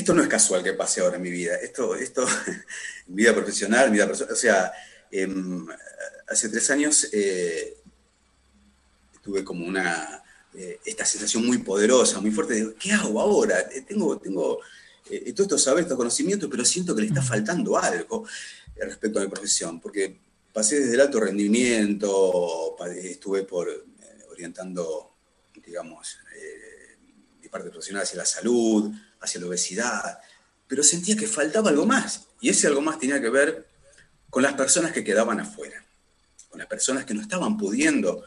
esto no es casual que pase ahora en mi vida. Esto mi vida profesional, mi vida personal. O sea, hace 3 años tuve como esta sensación muy poderosa, muy fuerte de ¿qué hago ahora? Tengo todos estos saberes, estos conocimientos, pero siento que le está faltando algo respecto a mi profesión, porque pasé desde el alto rendimiento, estuve orientando, digamos, mi parte profesional hacia la salud, hacia la obesidad, pero sentía que faltaba algo más, y ese algo más tenía que ver con las personas que quedaban afuera, con las personas que no estaban pudiendo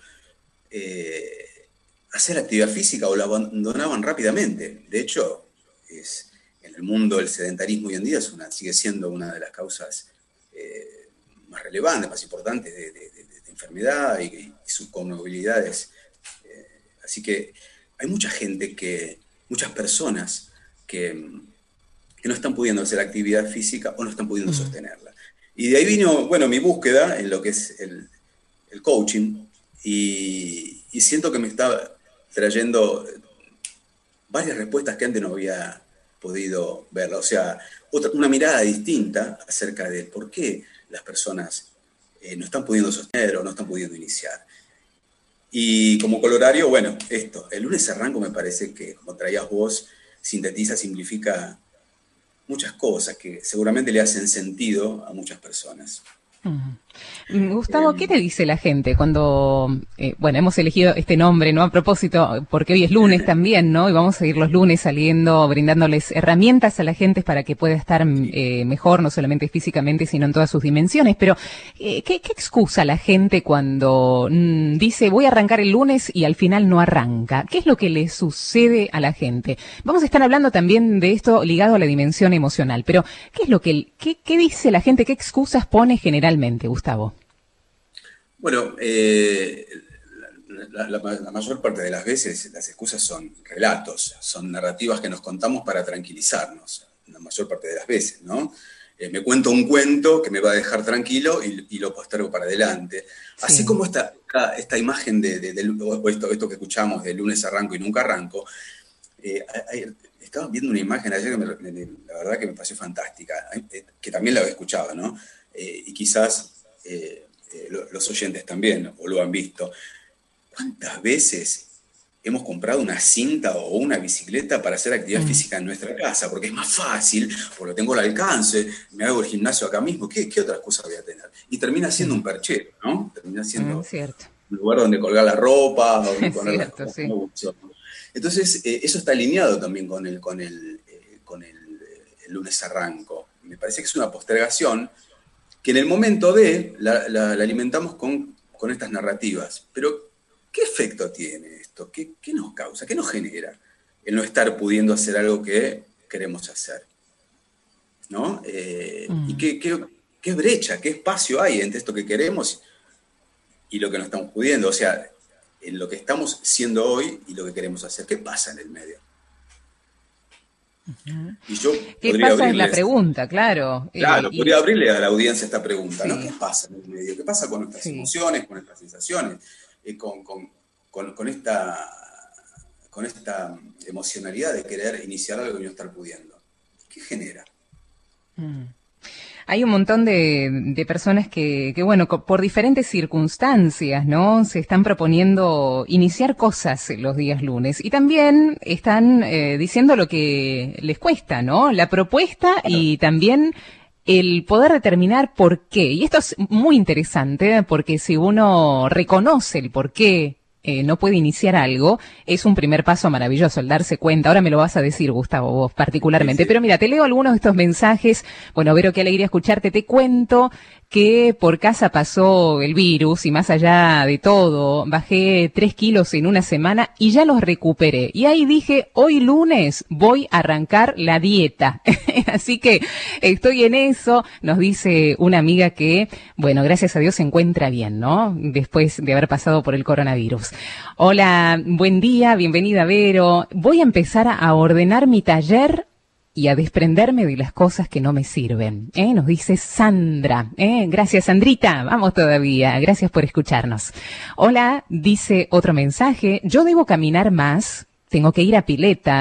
hacer actividad física o la abandonaban rápidamente. De hecho, en el mundo el sedentarismo hoy en día sigue siendo una de las causas más relevantes, más importantes de enfermedad y sus comorbilidades. Así que hay mucha gente, muchas personas que no están pudiendo hacer actividad física o no están pudiendo sostenerla. Y de ahí vino, bueno, mi búsqueda en lo que es el coaching, y siento que me está trayendo varias respuestas que antes no había podido ver. O sea, una mirada distinta acerca de por qué las personas no están pudiendo sostener o no están pudiendo iniciar. Y como colorario, bueno, el lunes arranco me parece que, como traías vos, sintetiza, simplifica muchas cosas que seguramente le hacen sentido a muchas personas. Gustavo, ¿qué te dice la gente cuando, bueno, hemos elegido este nombre, ¿no? A propósito, porque hoy es lunes también, ¿no? Y vamos a ir los lunes saliendo, brindándoles herramientas a la gente para que pueda estar mejor, no solamente físicamente, sino en todas sus dimensiones. Pero, ¿qué excusa la gente cuando dice voy a arrancar el lunes y al final no arranca? ¿Qué es lo que le sucede a la gente? Vamos a estar hablando también de esto ligado a la dimensión emocional, pero ¿qué es lo que, qué dice la gente? ¿Qué excusas pone generalmente, Gustavo? Bueno, la mayor parte de las veces las excusas son relatos, son narrativas que nos contamos para tranquilizarnos, la mayor parte de las veces, ¿no? Me cuento un cuento que me va a dejar tranquilo y lo postergo para adelante. Sí. Así como esta imagen esto que escuchamos de lunes arranco y nunca arranco, estaba viendo una imagen ayer que la verdad que me pareció fantástica, que también la había escuchado, ¿no? Y quizás los oyentes también, o lo han visto. ¿Cuántas veces hemos comprado una cinta o una bicicleta para hacer actividad física en nuestra casa? Porque es más fácil, porque lo tengo al alcance, me hago el gimnasio acá mismo, ¿qué otra cosa voy a tener? Y termina siendo un perchero, ¿no? Termina siendo un lugar donde colgar la ropa, donde poner las cosas. Sí. Entonces, eso está alineado también con el lunes arranco. Me parece que es una postergación que en el momento la alimentamos con estas narrativas. Pero, ¿qué efecto tiene esto? ¿Qué nos causa? ¿Qué nos genera el no estar pudiendo hacer algo que queremos hacer? ¿No? ¿Y qué brecha, qué espacio hay entre esto que queremos y lo que no estamos pudiendo? O sea, en lo que estamos siendo hoy y lo que queremos hacer. ¿Qué pasa en el medio? Y yo ¿qué pasa en la pregunta? Claro. Claro, podría abrirle a la audiencia esta pregunta, sí. ¿No? ¿Qué pasa en el medio? ¿Qué pasa con nuestras emociones, con nuestras sensaciones, con esta emocionalidad de querer iniciar algo y no estar pudiendo? ¿Qué genera? Hay un montón de personas que, bueno, por diferentes circunstancias, ¿no? Se están proponiendo iniciar cosas los días lunes. Y también están diciendo lo que les cuesta, ¿no? La propuesta y también el poder determinar por qué. Y esto es muy interesante porque si uno reconoce el por qué no puede iniciar algo, es un primer paso maravilloso, el darse cuenta. Ahora me lo vas a decir, Gustavo, vos particularmente. Sí. Pero mira, te leo algunos de estos mensajes. Bueno, Vero, qué alegría escucharte. Te cuento que por casa pasó el virus y más allá de todo, bajé 3 kilos en una semana y ya los recuperé. Y ahí dije, hoy lunes voy a arrancar la dieta. Así que estoy en eso. Nos dice una amiga que, bueno, gracias a Dios se encuentra bien, ¿no? Después de haber pasado por el coronavirus. Hola, buen día, bienvenida Vero. Voy a empezar a ordenar mi taller y a desprenderme de las cosas que no me sirven. Nos dice Sandra. Gracias, Sandrita. Vamos todavía. Gracias por escucharnos. Hola, dice otro mensaje. Yo debo caminar más, tengo que ir a pileta,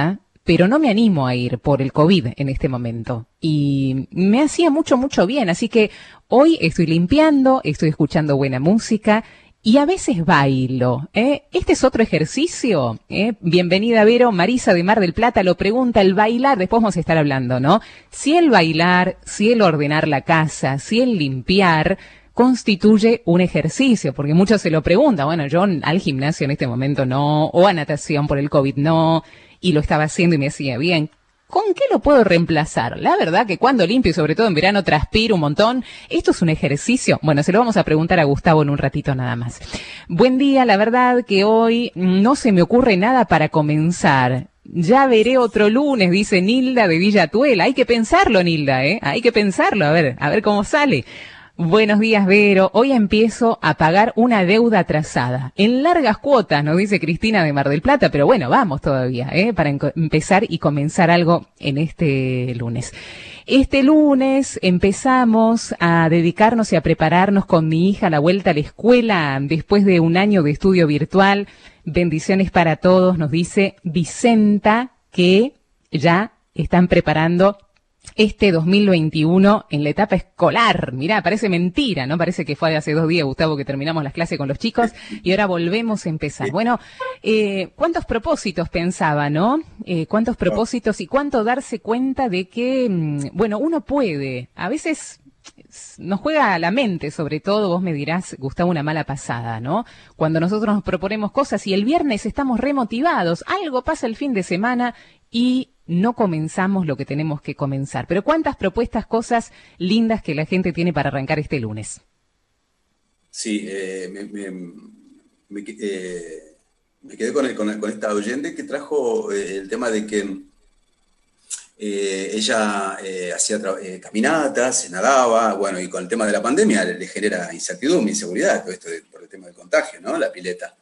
pero no me animo a ir por el COVID en este momento. Y me hacía mucho, mucho bien. Así que hoy estoy limpiando, estoy escuchando buena música y a veces bailo. Este es otro ejercicio. Bienvenida, Vero. Marisa de Mar del Plata lo pregunta, el bailar, después vamos a estar hablando, ¿no? Si el bailar, si el ordenar la casa, si el limpiar constituye un ejercicio, porque muchos se lo preguntan, bueno, yo al gimnasio en este momento no, o a natación por el COVID no, y lo estaba haciendo y me hacía bien. ¿Con qué lo puedo reemplazar? La verdad que cuando limpio, y sobre todo en verano, transpiro un montón. ¿Esto es un ejercicio? Bueno, se lo vamos a preguntar a Gustavo en un ratito nada más. Buen día, la verdad que hoy no se me ocurre nada para comenzar. Ya veré otro lunes, dice Nilda de Villa Tuela. Hay que pensarlo, Nilda, hay que pensarlo, a ver cómo sale. Buenos días, Vero. Hoy empiezo a pagar una deuda atrasada. En largas cuotas, nos dice Cristina de Mar del Plata, pero bueno, vamos todavía, para empezar y comenzar algo en este lunes. Este lunes empezamos a dedicarnos y a prepararnos con mi hija a la vuelta a la escuela después de un año de estudio virtual. Bendiciones para todos, nos dice Vicenta, que ya están preparando este 2021 en la etapa escolar. Mirá, parece mentira, ¿no? Parece que fue hace 2 días, Gustavo, que terminamos las clases con los chicos y ahora volvemos a empezar. Bueno, ¿cuántos propósitos pensaba, no? ¿Cuántos propósitos y cuánto darse cuenta de que, bueno, uno puede, a veces nos juega a la mente, sobre todo, vos me dirás, Gustavo, una mala pasada, ¿no? Cuando nosotros nos proponemos cosas y el viernes estamos remotivados, algo pasa el fin de semana y no comenzamos lo que tenemos que comenzar. Pero cuántas propuestas, cosas lindas que la gente tiene para arrancar este lunes. Sí, me quedé con esta oyente que trajo el tema de que ella hacía caminatas, se nadaba, bueno, y con el tema de la pandemia le genera incertidumbre, inseguridad, todo esto por el tema del contagio, ¿no? La pileta.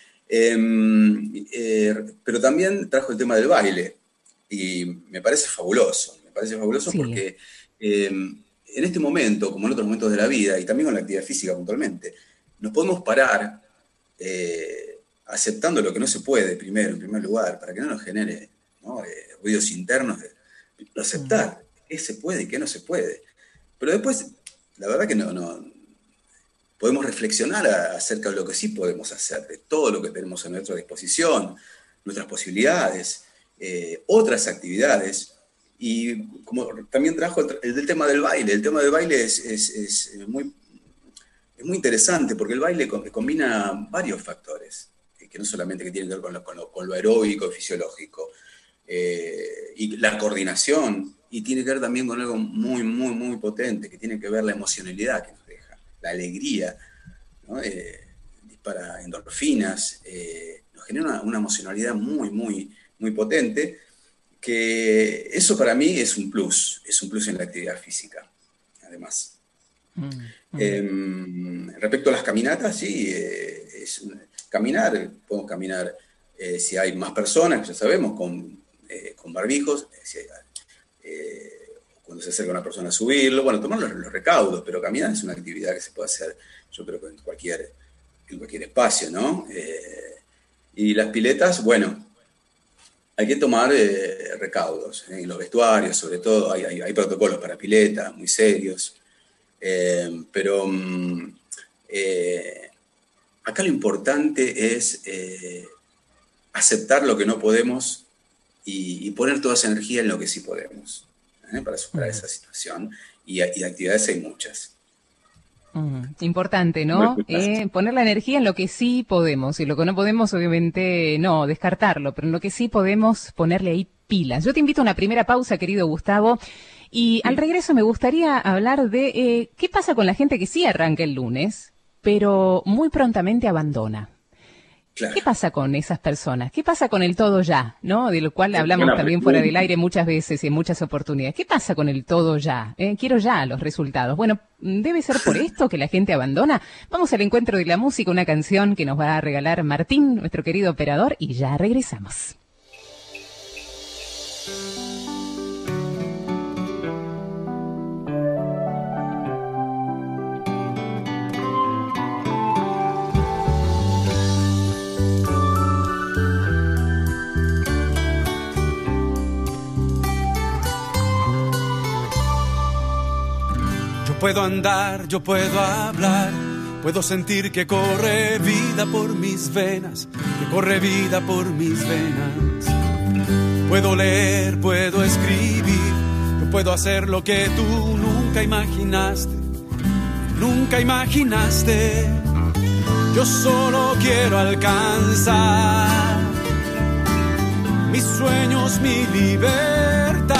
Pero también trajo el tema del baile. Y me parece fabuloso sí. Porque en este momento, como en otros momentos de la vida, y también con la actividad física puntualmente, nos podemos parar aceptando lo que no se puede primero, en primer lugar, para que no nos genere, ¿no? Ruidos internos de aceptar qué se puede y qué no se puede. Pero después, la verdad que no podemos reflexionar acerca de lo que sí podemos hacer, de todo lo que tenemos a nuestra disposición, nuestras posibilidades, otras actividades, y como también trajo el del tema del baile. El tema del baile es muy interesante, porque el baile combina varios factores, que no solamente que tienen que ver con lo aeróbico, fisiológico, y la coordinación, y tiene que ver también con algo muy, muy, muy potente, que tiene que ver la emocionalidad que nos deja, la alegría, ¿no? Dispara endorfinas, nos genera una emocionalidad muy, muy, muy potente, que eso para mí es un plus en la actividad física, además. Respecto a las caminatas, sí, podemos caminar si hay más personas, ya sabemos, con barbijos, cuando se acerca una persona a subirlo, bueno, tomar los recaudos, pero caminar es una actividad que se puede hacer, yo creo que en cualquier espacio, ¿no? Y las piletas, bueno, hay que tomar recaudos, en los vestuarios, sobre todo, hay protocolos para piletas muy serios, pero acá lo importante es aceptar lo que no podemos y poner toda esa energía en lo que sí podemos, para superar esa situación, y actividades hay muchas. Importante, ¿no? Poner la energía en lo que sí podemos, y lo que no podemos, obviamente, no, descartarlo, pero en lo que sí podemos ponerle ahí pilas. Yo te invito a una primera pausa, querido Gustavo, y al regreso me gustaría hablar de qué pasa con la gente que sí arranca el lunes, pero muy prontamente abandona. Claro. ¿Qué pasa con esas personas? ¿Qué pasa con el todo ya, ¿no? De lo cual hablamos también fuera del aire muchas veces y en muchas oportunidades. ¿Qué pasa con el todo ya? Quiero ya los resultados. Bueno, ¿debe ser por esto que la gente abandona? Vamos al encuentro de la música, una canción que nos va a regalar Martín, nuestro querido operador, y ya regresamos. puedo andar, yo puedo hablar, puedo sentir que corre vida por mis venas, que corre vida por mis venas. Puedo leer, puedo escribir, yo puedo hacer lo que tú nunca imaginaste, nunca imaginaste. Yo solo quiero alcanzar mis sueños, mi libertad.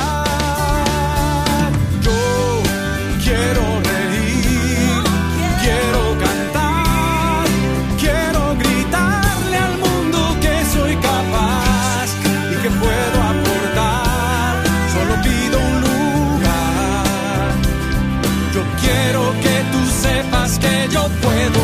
Yo quiero reír, quiero cantar, quiero gritarle al mundo que soy capaz y que puedo aportar. Solo pido un lugar. Yo quiero que tú sepas que yo puedo.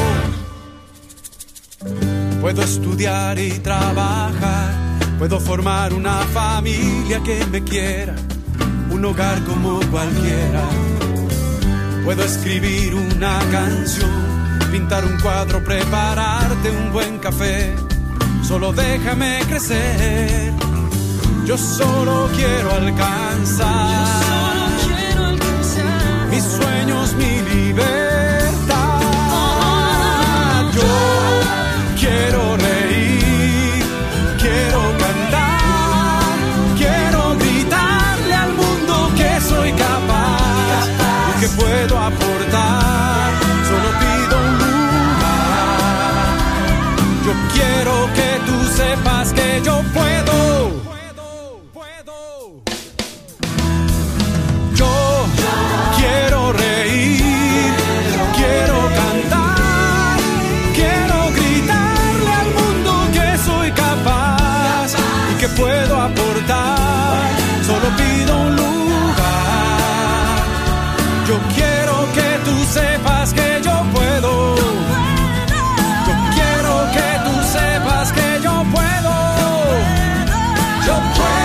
Puedo estudiar y trabajar, puedo formar una familia que me quiera, un hogar como cualquiera. Puedo escribir una canción, pintar un cuadro, prepararte un buen café. Solo déjame crecer. Yo solo quiero alcanzar mis sueños, mi libertad. Yo quiero reír, quiero cantar, quiero gritarle al mundo que soy capaz y que puedo aportar. Solo pido un lugar. Yo quiero que tú sepas que yo puedo. Yo quiero reír, quiero cantar, quiero gritarle al mundo que soy capaz y que puedo aportar. Solo pido un lugar. Yo quiero que tú sepas que yo puedo. Yo quiero que tú sepas que yo puedo. Yo puedo.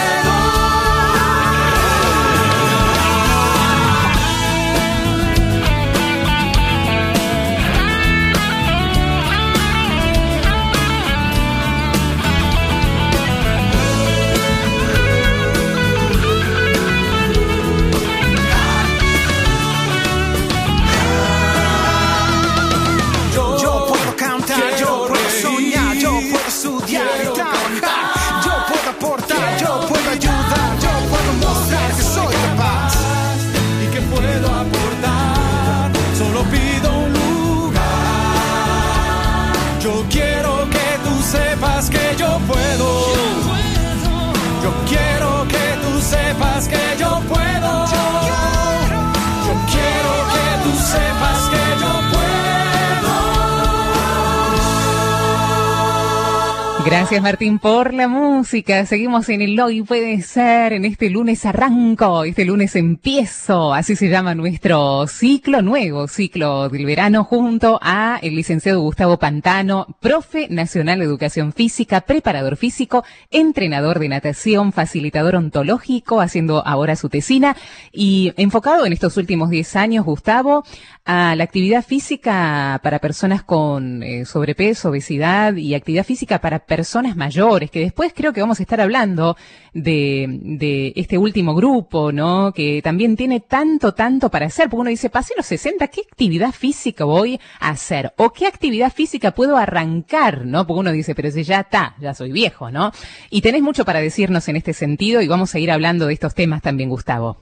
Que yo puedo. Yo quiero que tú sepas que yo puedo. Yo quiero que tú sepas que yo puedo. Gracias, Martín, por la música. Seguimos en el Hoy Puede Ser. En este lunes arranco, este lunes empiezo. Así se llama nuestro ciclo, nuevo ciclo del verano, junto a el licenciado Gustavo Pantano, profe nacional de educación física, preparador físico, entrenador de natación, facilitador ontológico, haciendo ahora su tesina y enfocado en estos últimos 10 años, Gustavo, a la actividad física para personas con sobrepeso, obesidad y actividad física para personas mayores, que después creo que vamos a estar hablando de este último grupo, ¿no? Que también tiene tanto para hacer, porque uno dice, pasé los 60, ¿qué actividad física voy a hacer? ¿O qué actividad física puedo arrancar, no? Porque uno dice, pero si ya está, ya soy viejo, ¿no? Y tenés mucho para decirnos en este sentido y vamos a ir hablando de estos temas también, Gustavo.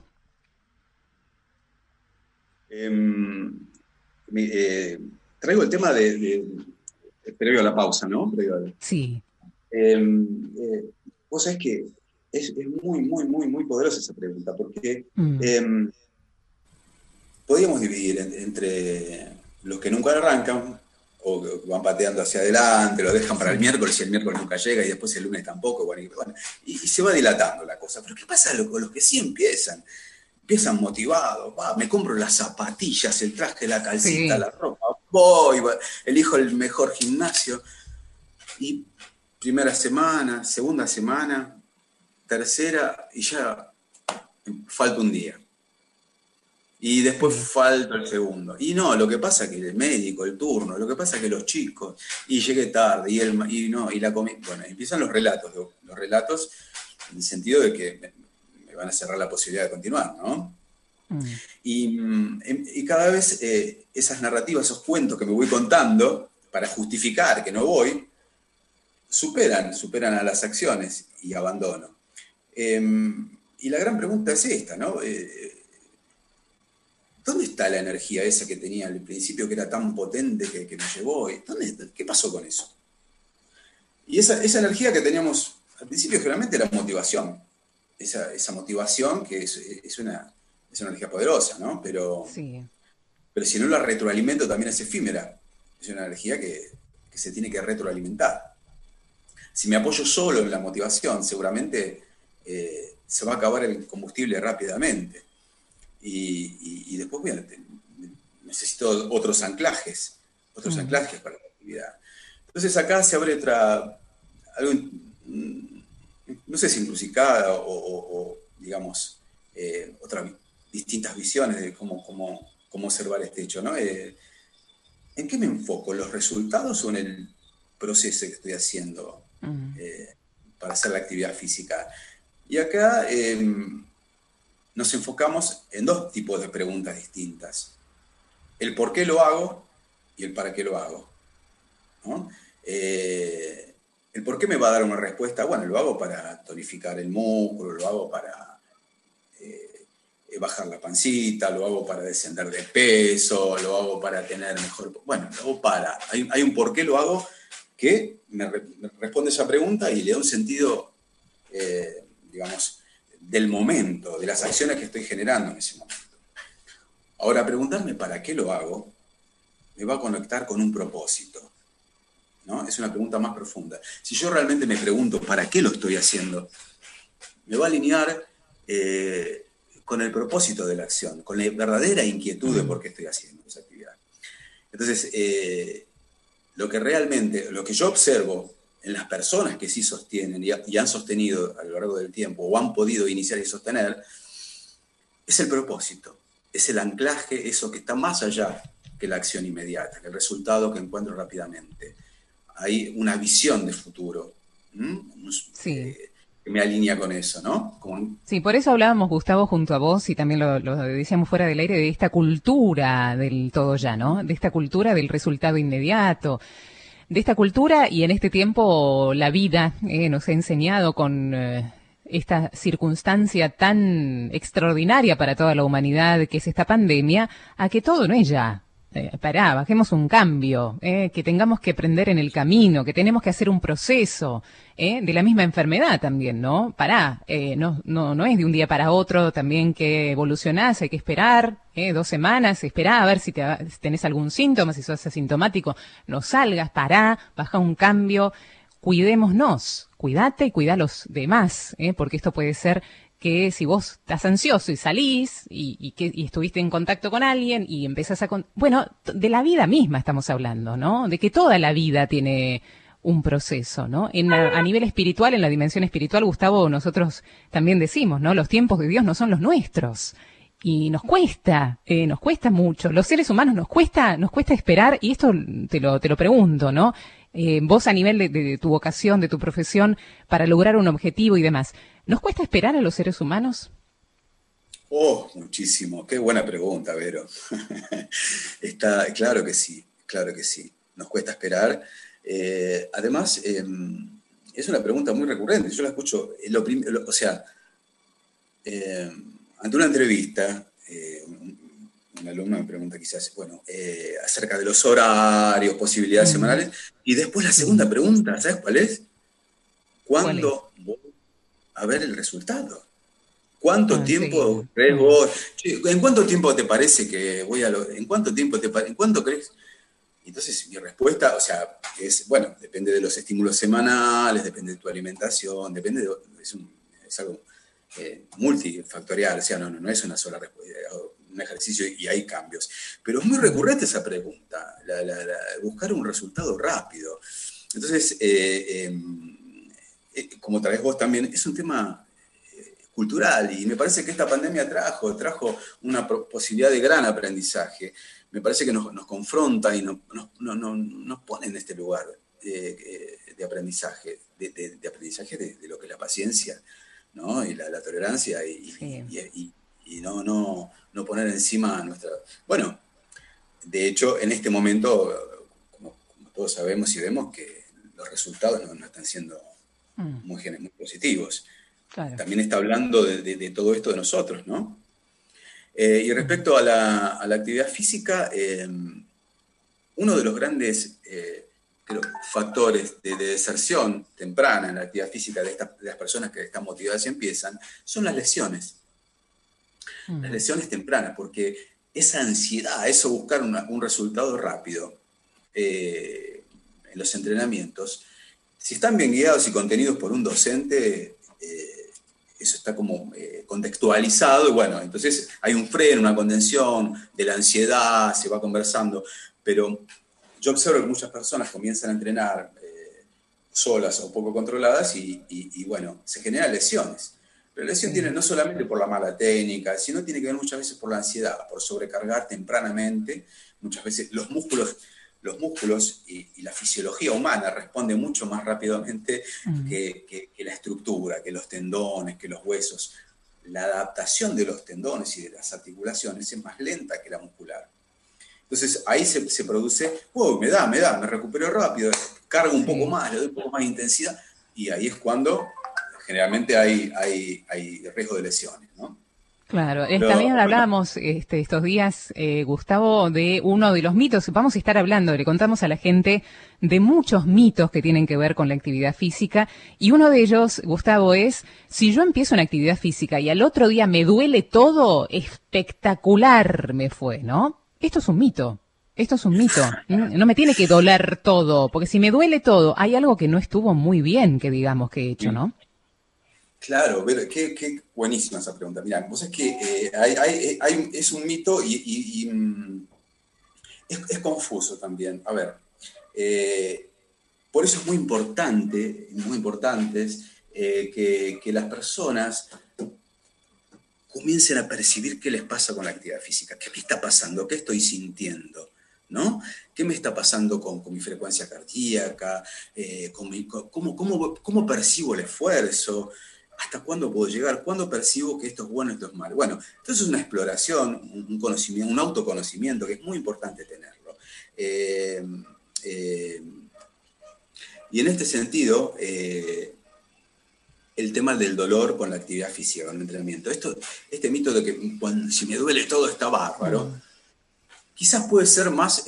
Traigo el tema previo a la pausa, ¿no? Sí. Vos sabés que es muy poderosa esa pregunta, porque podríamos dividir entre los que nunca arrancan, o van pateando hacia adelante, lo dejan para el miércoles y el miércoles nunca llega, y después el lunes tampoco, y se va dilatando la cosa. Pero ¿qué pasa con los que sí empiezan? Empiezan motivados, me compro las zapatillas, el traje, la calcita, sí, la ropa, voy, elijo el mejor gimnasio, y primera semana, segunda semana, tercera, y ya falta un día. Y después falta el segundo. Y no, lo que pasa es que el médico, el turno, lo que pasa es que los chicos, y llegué tarde, y la comida. Bueno, empiezan los relatos en el sentido de que me van a cerrar la posibilidad de continuar, ¿no? Mm. Y cada vez esas narrativas, esos cuentos que me voy contando para justificar que no voy, superan a las acciones y abandono. Y la gran pregunta es esta, ¿no? ¿Dónde está la energía esa que tenía al principio, que era tan potente que me llevó? ¿Qué pasó con eso? Y esa energía que teníamos al principio generalmente era motivación. Esa motivación que es una energía poderosa, ¿no? Sí. Pero si no la retroalimento también es efímera. Es una energía que se tiene que retroalimentar. Si me apoyo solo en la motivación, seguramente se va a acabar el combustible rápidamente. Y después necesito otros anclajes para la actividad. Entonces acá se abre algo, no sé si encrucijada o digamos, otras distintas visiones de cómo observar este hecho, ¿no? ¿En qué me enfoco? ¿En los resultados o en el proceso que estoy haciendo para hacer la actividad física? Y acá nos enfocamos en dos tipos de preguntas distintas. El por qué lo hago y el para qué lo hago, ¿no? El por qué me va a dar una respuesta, bueno, lo hago para tonificar el músculo, lo hago para bajar la pancita, lo hago para descender de peso, lo hago para tener mejor... Bueno, lo hago para... Hay un por qué lo hago que me responde esa pregunta y le da un sentido, digamos, del momento, de las acciones que estoy generando en ese momento. Ahora, preguntarme para qué lo hago me va a conectar con un propósito, ¿no? Es una pregunta más profunda. Si yo realmente me pregunto para qué lo estoy haciendo, me va a alinear con el propósito de la acción, con la verdadera inquietud de por qué estoy haciendo esa actividad. Entonces, lo que yo observo en las personas que sí sostienen y han sostenido a lo largo del tiempo o han podido iniciar y sostener, es el propósito, es el anclaje, eso que está más allá que la acción inmediata, que el resultado que encuentro rápidamente. Hay una visión de futuro, Sí. que me alinea con eso, ¿no? Sí, por eso hablábamos, Gustavo, junto a vos, y también lo decíamos fuera del aire, de esta cultura del todo ya, ¿no? De esta cultura del resultado inmediato, de esta cultura, y en este tiempo la vida nos ha enseñado con esta circunstancia tan extraordinaria para toda la humanidad que es esta pandemia, a que todo no es ya. Pará, bajemos un cambio, que tengamos que aprender en el camino, que tenemos que hacer un proceso, de la misma enfermedad también, ¿no? Pará, no es de un día para otro también que evolucionás, hay que esperar 2 semanas, esperá a ver si tenés algún síntoma, si sos asintomático, no salgas, pará, baja un cambio, cuidémonos, cuídate y cuida a los demás, porque esto puede ser que si vos estás ansioso y salís y estuviste en contacto con alguien y empezás bueno, de la vida misma estamos hablando, ¿no? De que toda la vida tiene un proceso, ¿no? A nivel espiritual, en la dimensión espiritual, Gustavo, nosotros también decimos, ¿no? Los tiempos de Dios no son los nuestros. Y nos cuesta mucho. Los seres humanos nos cuesta esperar, y esto te lo pregunto, ¿no? Vos a nivel de tu vocación, de tu profesión, para lograr un objetivo y demás, ¿nos cuesta esperar a los seres humanos? Oh, muchísimo. Qué buena pregunta, Vero. Claro que sí, claro que sí. Nos cuesta esperar. Además, es una pregunta muy recurrente. Yo la escucho, ante una entrevista, un alumno me pregunta quizás, acerca de los horarios, posibilidades semanales, y después la segunda pregunta, ¿sabes cuál es? ¿Cuándo voy a ver el resultado? ¿Cuánto tiempo crees vos? ¿En cuánto tiempo te parece que voy ¿En cuánto crees? Entonces mi respuesta, es, depende de los estímulos semanales, depende de tu alimentación, es algo multifactorial, no es una sola respuesta, un ejercicio y hay cambios. Pero es muy recurrente esa pregunta, buscar un resultado rápido. Entonces, como traes vos también, es un tema cultural y me parece que esta pandemia trajo una posibilidad de gran aprendizaje. Me parece que nos confronta y nos pone en este lugar de aprendizaje, de aprendizaje de lo que es la paciencia, ¿no? Y la tolerancia y no no poner encima nuestra... Bueno, de hecho, en este momento, como todos sabemos y vemos, que los resultados no están siendo muy positivos. Claro. También está hablando de todo esto de nosotros, ¿no? Y respecto a la actividad física, uno de los grandes creo, factores de deserción temprana en la actividad física de las personas que están motivadas y empiezan, son las lesiones. Las lesiones tempranas, porque esa ansiedad, eso buscar un resultado rápido en los entrenamientos, si están bien guiados y contenidos por un docente, eso está como contextualizado, y bueno, entonces hay un freno, una contención de la ansiedad, se va conversando, pero yo observo que muchas personas comienzan a entrenar solas o poco controladas y bueno, se generan lesiones. Pero la lesión tiene no solamente por la mala técnica, sino tiene que ver muchas veces por la ansiedad, por sobrecargar tempranamente. Muchas veces los músculos y la fisiología humana responden mucho más rápidamente que la estructura, que los tendones, que los huesos. La adaptación de los tendones y de las articulaciones es más lenta que la muscular. Entonces ahí se produce, me recupero rápido, cargo un poco más, le doy un poco más de intensidad, y ahí es cuando generalmente hay riesgo de lesiones, ¿no? Claro, también hablábamos estos días, Gustavo, de uno de los mitos. Vamos a estar hablando, le contamos a la gente de muchos mitos que tienen que ver con la actividad física, y uno de ellos, Gustavo, es: si yo empiezo una actividad física y al otro día me duele todo, espectacular me fue, ¿no? Esto es un mito. Esto es un mito. No me tiene que doler todo, porque si me duele todo, hay algo que no estuvo muy bien, que digamos, que he hecho, ¿no? Claro, pero qué buenísima esa pregunta. Mirá, vos es que es un mito y es confuso también. A ver, por eso es muy importante, que las personas comiencen a percibir qué les pasa con la actividad física. ¿Qué me está pasando? ¿Qué estoy sintiendo? ¿No? ¿Qué me está pasando con mi frecuencia cardíaca? ¿Cómo percibo el esfuerzo? ¿Hasta cuándo puedo llegar? ¿Cuándo percibo que esto es bueno y esto es malo? Bueno, entonces es una exploración, un conocimiento, un autoconocimiento que es muy importante tenerlo. Y en este sentido, el tema del dolor con la actividad física, con el entrenamiento. Este mito de que si me duele todo está bárbaro, quizás puede ser más,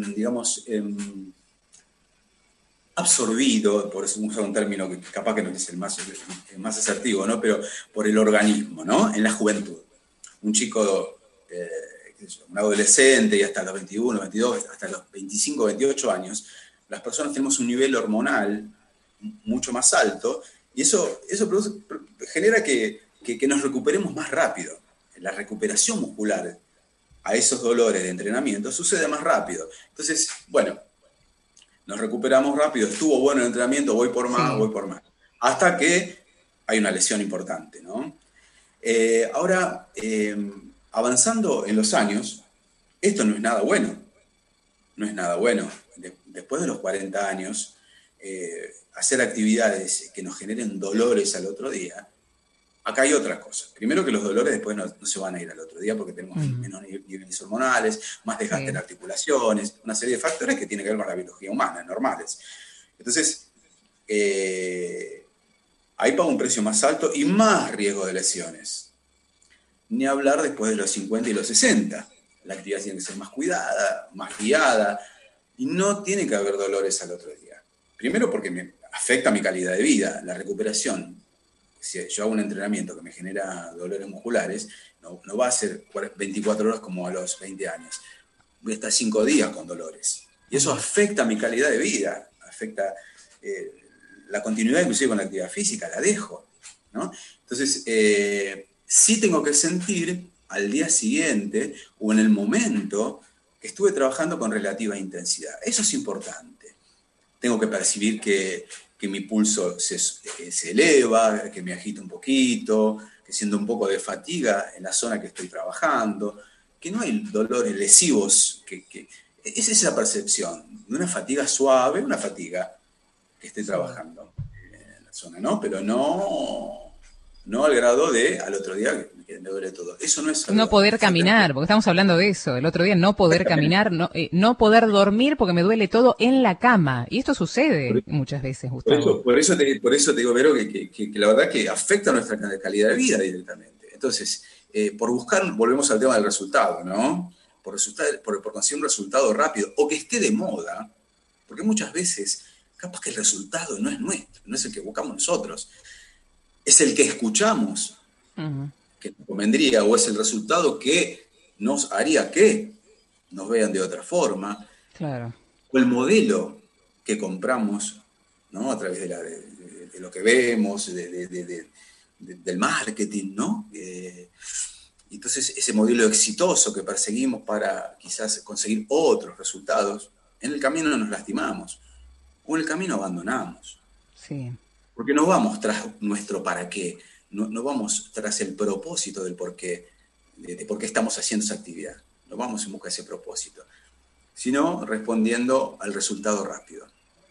absorbido, por eso usar un término que capaz que no es el más asertivo, ¿no? Pero por el organismo, ¿no? En la juventud. Un chico, un adolescente, y hasta los 21, 22, hasta los 25, 28 años, las personas tenemos un nivel hormonal mucho más alto, y eso genera que nos recuperemos más rápido. La recuperación muscular a esos dolores de entrenamiento sucede más rápido. Entonces, bueno, nos recuperamos rápido, estuvo bueno el entrenamiento, voy por más, hasta que hay una lesión importante, ¿no? Ahora, avanzando en los años, esto no es nada bueno. Después de los 40 años, hacer actividades que nos generen dolores al otro día, acá hay otra cosa. Primero, que los dolores después no se van a ir al otro día porque tenemos menos niveles hormonales, más desgaste en articulaciones, una serie de factores que tienen que ver con la biología humana, normales. Entonces, ahí paga un precio más alto y más riesgo de lesiones. Ni hablar después de los 50 y los 60. La actividad tiene que ser más cuidada, más guiada, y no tiene que haber dolores al otro día. Primero porque me afecta mi calidad de vida, la recuperación. Si yo hago un entrenamiento que me genera dolores musculares, no va a ser 24 horas como a los 20 años. Voy a estar 5 días con dolores. Y eso afecta mi calidad de vida, afecta la continuidad inclusive con la actividad física, la dejo, ¿no? Entonces, sí tengo que sentir al día siguiente o en el momento que estuve trabajando con relativa intensidad. Eso es importante. Tengo que percibir que mi pulso se eleva, que me agita un poquito, que siento un poco de fatiga en la zona que estoy trabajando, que no hay dolores lesivos. Esa es la percepción de una fatiga suave, una fatiga que esté trabajando en la zona, ¿no? Pero no al grado de al otro día que me quedé me duele todo. Eso no es saludable. No poder caminar, porque estamos hablando de eso. El otro día no poder caminar, no poder dormir porque me duele todo en la cama. Y esto sucede muchas veces, Gustavo. Por eso te digo, Vero, que la verdad que afecta a nuestra calidad de vida directamente. Entonces, por buscar, volvemos al tema del resultado, ¿no? Por conseguir un resultado rápido o que esté de moda, porque muchas veces capaz que el resultado no es nuestro, no es el que buscamos nosotros, es el que escuchamos, que nos convendría, o es el resultado que nos haría que nos vean de otra forma, claro, o el modelo que compramos, ¿no? A través de lo que vemos, del marketing, ¿no? Entonces, ese modelo exitoso que perseguimos para quizás conseguir otros resultados, en el camino nos lastimamos, o en el camino abandonamos. Sí. Porque no vamos tras nuestro para qué, no vamos tras el propósito del por qué, de por qué estamos haciendo esa actividad. No vamos en busca de ese propósito, sino respondiendo al resultado rápido.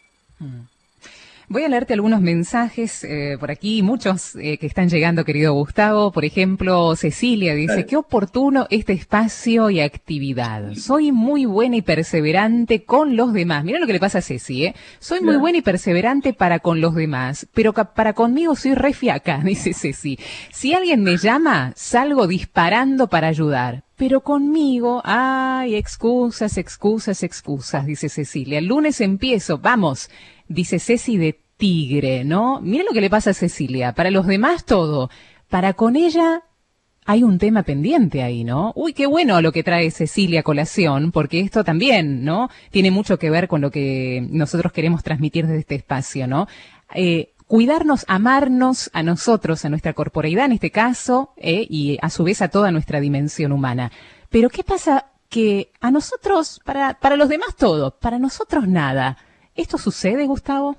Voy a leerte algunos mensajes por aquí, muchos que están llegando, querido Gustavo. Por ejemplo, Cecilia dice, Dale. qué oportuno este espacio y actividad. Soy muy buena y perseverante con los demás. Mira lo que le pasa a Ceci, ¿eh? Soy muy buena y perseverante para con los demás, pero para conmigo soy re fiaca, dice Ceci. Si alguien me llama, salgo disparando para ayudar. Pero conmigo, ay, excusas, dice Cecilia. El lunes empiezo, vamos, dice Ceci de Tigre, ¿no? Mira lo que le pasa a Cecilia. Para los demás todo. Para con ella hay un tema pendiente ahí, ¿no? Uy, qué bueno lo que trae Cecilia a colación, porque esto también, ¿no? Tiene mucho que ver con lo que nosotros queremos transmitir desde este espacio, ¿no? Cuidarnos, amarnos a nosotros, a nuestra corporeidad en este caso, y a su vez a toda nuestra dimensión humana. Pero ¿qué pasa? Que a nosotros, para los demás todo, para nosotros nada. ¿Esto sucede, Gustavo?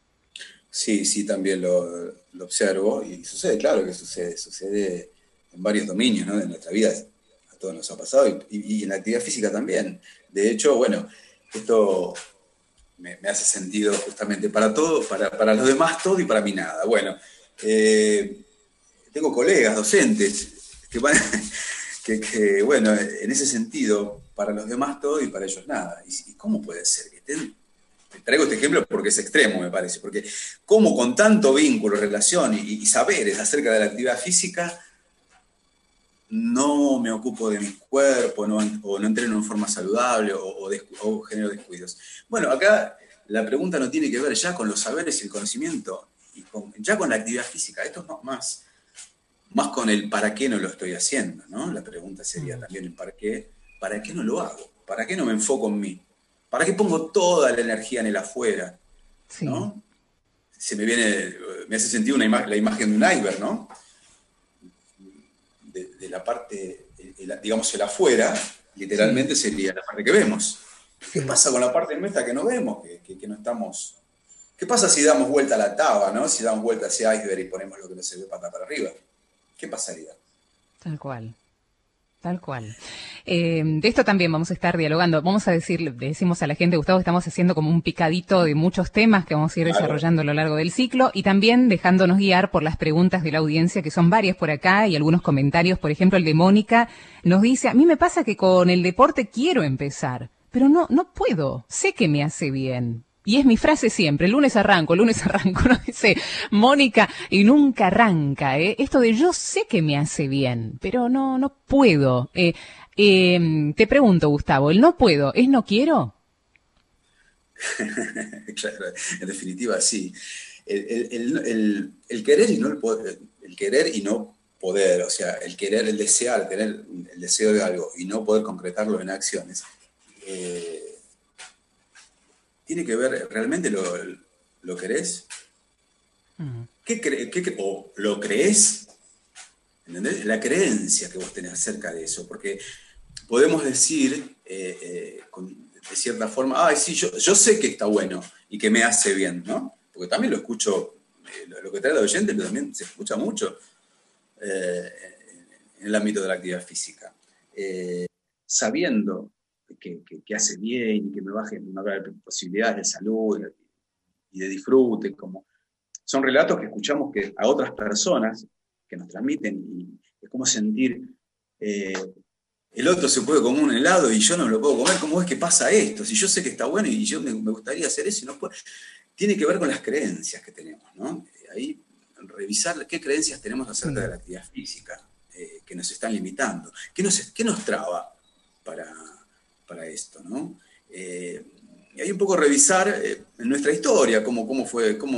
Sí, también lo observo, y sucede, claro que sucede en varios dominios, ¿no? De nuestra vida, a todos nos ha pasado, y en la actividad física también. De hecho, bueno, esto me hace sentido justamente para todo, para los demás todo y para mí nada. Bueno, tengo colegas, docentes, que bueno, en ese sentido, para los demás todo y para ellos nada. ¿Y cómo puede ser que te traigo este ejemplo porque es extremo, me parece? Porque cómo con tanto vínculo, relación y saberes acerca de la actividad física, no me ocupo de mi cuerpo, o no entreno en forma saludable, o genero descuidos. Bueno, acá la pregunta no tiene que ver ya con los saberes y el conocimiento, ya con la actividad física. Esto es más con el para qué no lo estoy haciendo, ¿no? La pregunta sería también el para qué no lo hago, para qué no me enfoco en mí, para qué pongo toda la energía en el afuera, ¿no? Sí. Me hace sentir la imagen de un iceberg, ¿no? De la parte, digamos, el afuera, literalmente sería la parte que vemos. ¿Qué pasa con la parte nuestra que no vemos, que no estamos? ¿Qué pasa si damos vuelta a la taba, ¿no? Si damos vuelta hacia iceberg y ponemos lo que no se ve para arriba? ¿Qué pasaría? Tal cual. De esto también vamos a estar dialogando. Vamos a decimos a la gente, Gustavo, estamos haciendo como un picadito de muchos temas que vamos a ir desarrollando a lo largo del ciclo, y también dejándonos guiar por las preguntas de la audiencia, que son varias por acá, y algunos comentarios. Por ejemplo, el de Mónica nos dice, a mí me pasa que con el deporte quiero empezar, pero no puedo, sé que me hace bien. Y es mi frase siempre, el lunes arranco, ¿no? Dice Mónica, y nunca arranca, ¿eh? Esto de yo sé que me hace bien, pero no puedo. Te pregunto, Gustavo, ¿el no puedo es no quiero? Claro, en definitiva, sí. El querer y no el poder, el querer y no poder, o sea, el querer, el desear, tener el deseo de algo y no poder concretarlo en acciones, tiene que ver, ¿realmente lo querés? ¿O lo creés? ¿Entendés? La creencia que vos tenés acerca de eso, porque podemos decir de cierta forma, sí, yo sé que está bueno y que me hace bien, ¿no? Porque también lo escucho, lo que trae el oyente, pero también se escucha mucho en el ámbito de la actividad física. Sabiendo que hace bien y que me va a dar posibilidades de salud y de disfrute, como son relatos que escuchamos que a otras personas que nos transmiten Es como sentir, el otro se puede comer un helado y yo no lo puedo comer. ¿Cómo es que pasa esto? Si yo sé que está bueno y yo me gustaría hacer eso y no puedo. Tiene que ver con las creencias que tenemos, ¿no? Ahí revisar qué creencias tenemos acerca de la actividad física que nos están limitando. ¿Qué nos traba para esto, ¿no? Y hay un poco revisar en nuestra historia cómo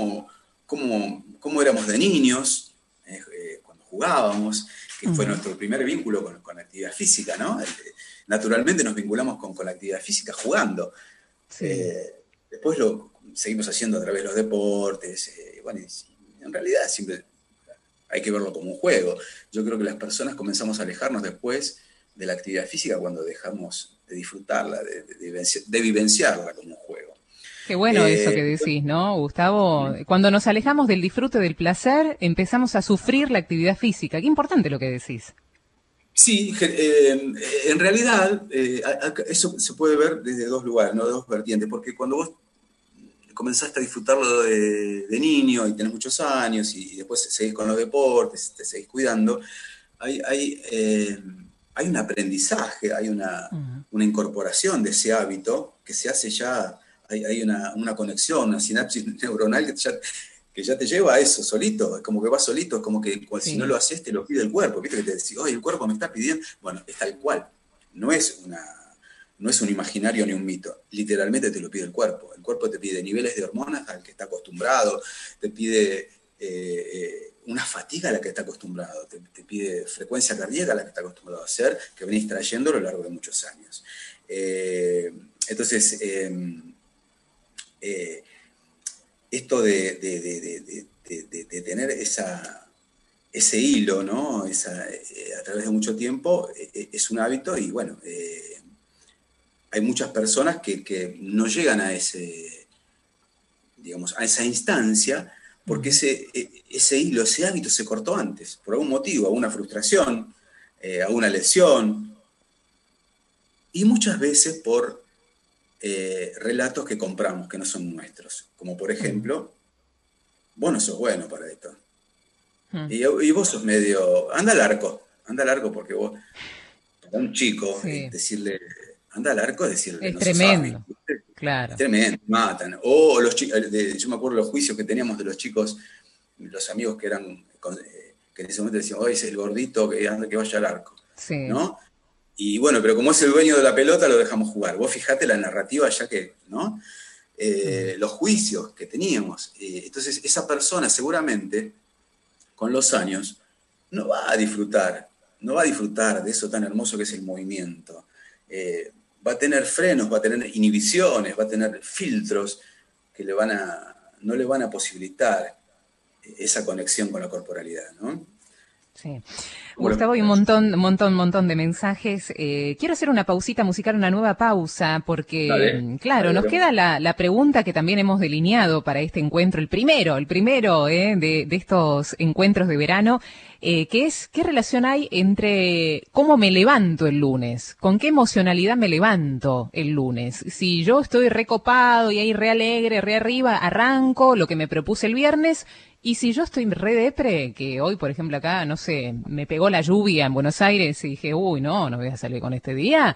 éramos de niños, cuando jugábamos, que fue nuestro primer vínculo con la actividad física, ¿no? Naturalmente nos vinculamos con la actividad física jugando. Sí. Después lo seguimos haciendo a través de los deportes. Bueno, en realidad siempre hay que verlo como un juego. Yo creo que las personas comenzamos a alejarnos después de la actividad física cuando dejamos de disfrutarla, de vivenciarla como un juego. Qué bueno eso que decís, ¿no, Gustavo? Cuando nos alejamos del disfrute, del placer, empezamos a sufrir la actividad física. Qué importante lo que decís. Sí, en realidad eso se puede ver desde dos lugares, ¿no? Dos vertientes, porque cuando vos comenzaste a disfrutarlo de niño y tenés muchos años y después seguís con los deportes, te seguís cuidando, hay un aprendizaje, hay una incorporación de ese hábito que se hace ya, hay una conexión, una sinapsis neuronal que ya te lleva a eso solito, es como que va solito, es como que si no lo haces te lo pide el cuerpo, ¿viste? Que te decís, oye, el cuerpo me está pidiendo, bueno, es tal cual, no es un imaginario ni un mito, literalmente te lo pide el cuerpo te pide niveles de hormonas al que está acostumbrado, te pide una fatiga a la que está acostumbrado, te pide frecuencia cardíaca a la que está acostumbrado a hacer, que venís trayendo a lo largo de muchos años. Entonces, esto de tener ese hilo, ¿no? A través de mucho tiempo, es un hábito y bueno, hay muchas personas que no llegan a a esa instancia porque ese hilo, ese hábito se cortó antes, por algún motivo, alguna frustración, alguna lesión, y muchas veces por relatos que compramos, que no son nuestros, como por ejemplo, vos no sos bueno para esto, y vos sos medio, anda al arco porque vos, para un chico, decirle, anda al arco, decirle, es no tremendo. Sos hábil, claro. Es tremendo, matan. O los chicos, yo me acuerdo de los juicios que teníamos de los chicos, los amigos que eran, que en ese momento decían, oye, es el gordito que vaya al arco, ¿no? Y bueno, pero como es el dueño de la pelota, lo dejamos jugar. Vos fijate la narrativa ya que, ¿no? Los juicios que teníamos. Entonces, esa persona seguramente, con los años, no va a disfrutar de eso tan hermoso que es el movimiento. Va a tener frenos, va a tener inhibiciones, va a tener filtros que no le van a posibilitar esa conexión con la corporalidad, ¿no? Sí. Gustavo, hay un montón de mensajes. Quiero hacer una pausita musical, una nueva pausa, porque, claro, nos queda la pregunta que también hemos delineado para este encuentro, el primero de estos encuentros de verano, que es, ¿qué relación hay entre cómo me levanto el lunes? ¿Con qué emocionalidad me levanto el lunes? Si yo estoy recopado y ahí re alegre, re arriba, arranco lo que me propuse el viernes. Y si yo estoy re depre, que hoy, por ejemplo, acá, no sé, me pegó la lluvia en Buenos Aires y dije, uy, no voy a salir con este día,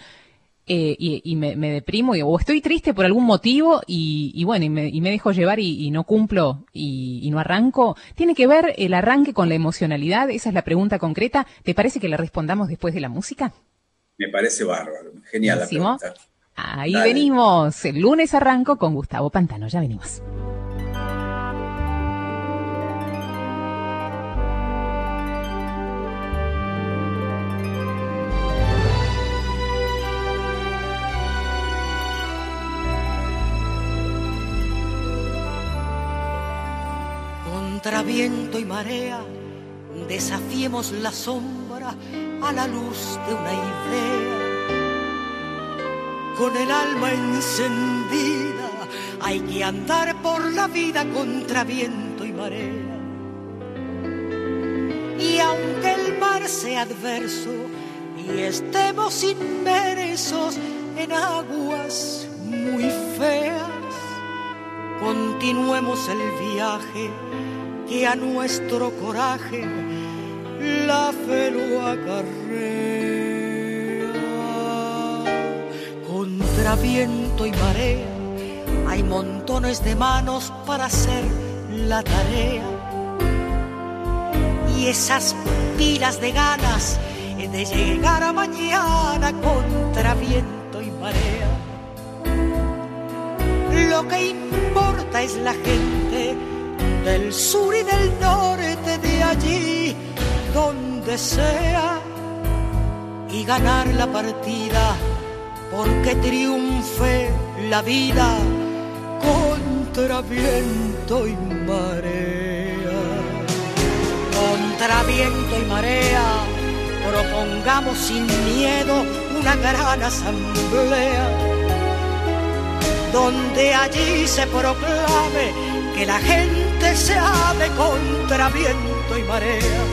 y me deprimo, o estoy triste por algún motivo, y bueno, y me dejo llevar y no cumplo, y no arranco. ¿Tiene que ver el arranque con la emocionalidad? Esa es la pregunta concreta. ¿Te parece que la respondamos después de la música? Me parece bárbaro. Genial la pregunta. Ahí venimos. El lunes arranco con Gustavo Pantano. Ya venimos. Contra viento y marea, desafiemos la sombra a la luz de una idea. Con el alma encendida, hay que andar por la vida contra viento y marea. Y aunque el mar sea adverso y estemos inmersos en aguas muy feas, continuemos el viaje que a nuestro coraje la fe lo acarrea. Contra viento y marea hay montones de manos para hacer la tarea. Y esas pilas de ganas de llegar a mañana contra viento y marea. Lo que importa es la gente del sur y del norte, de allí donde sea, y ganar la partida porque triunfe la vida contra viento y marea. Contra viento y marea propongamos sin miedo una gran asamblea, donde allí se proclame que la gente se ame contra viento y marea.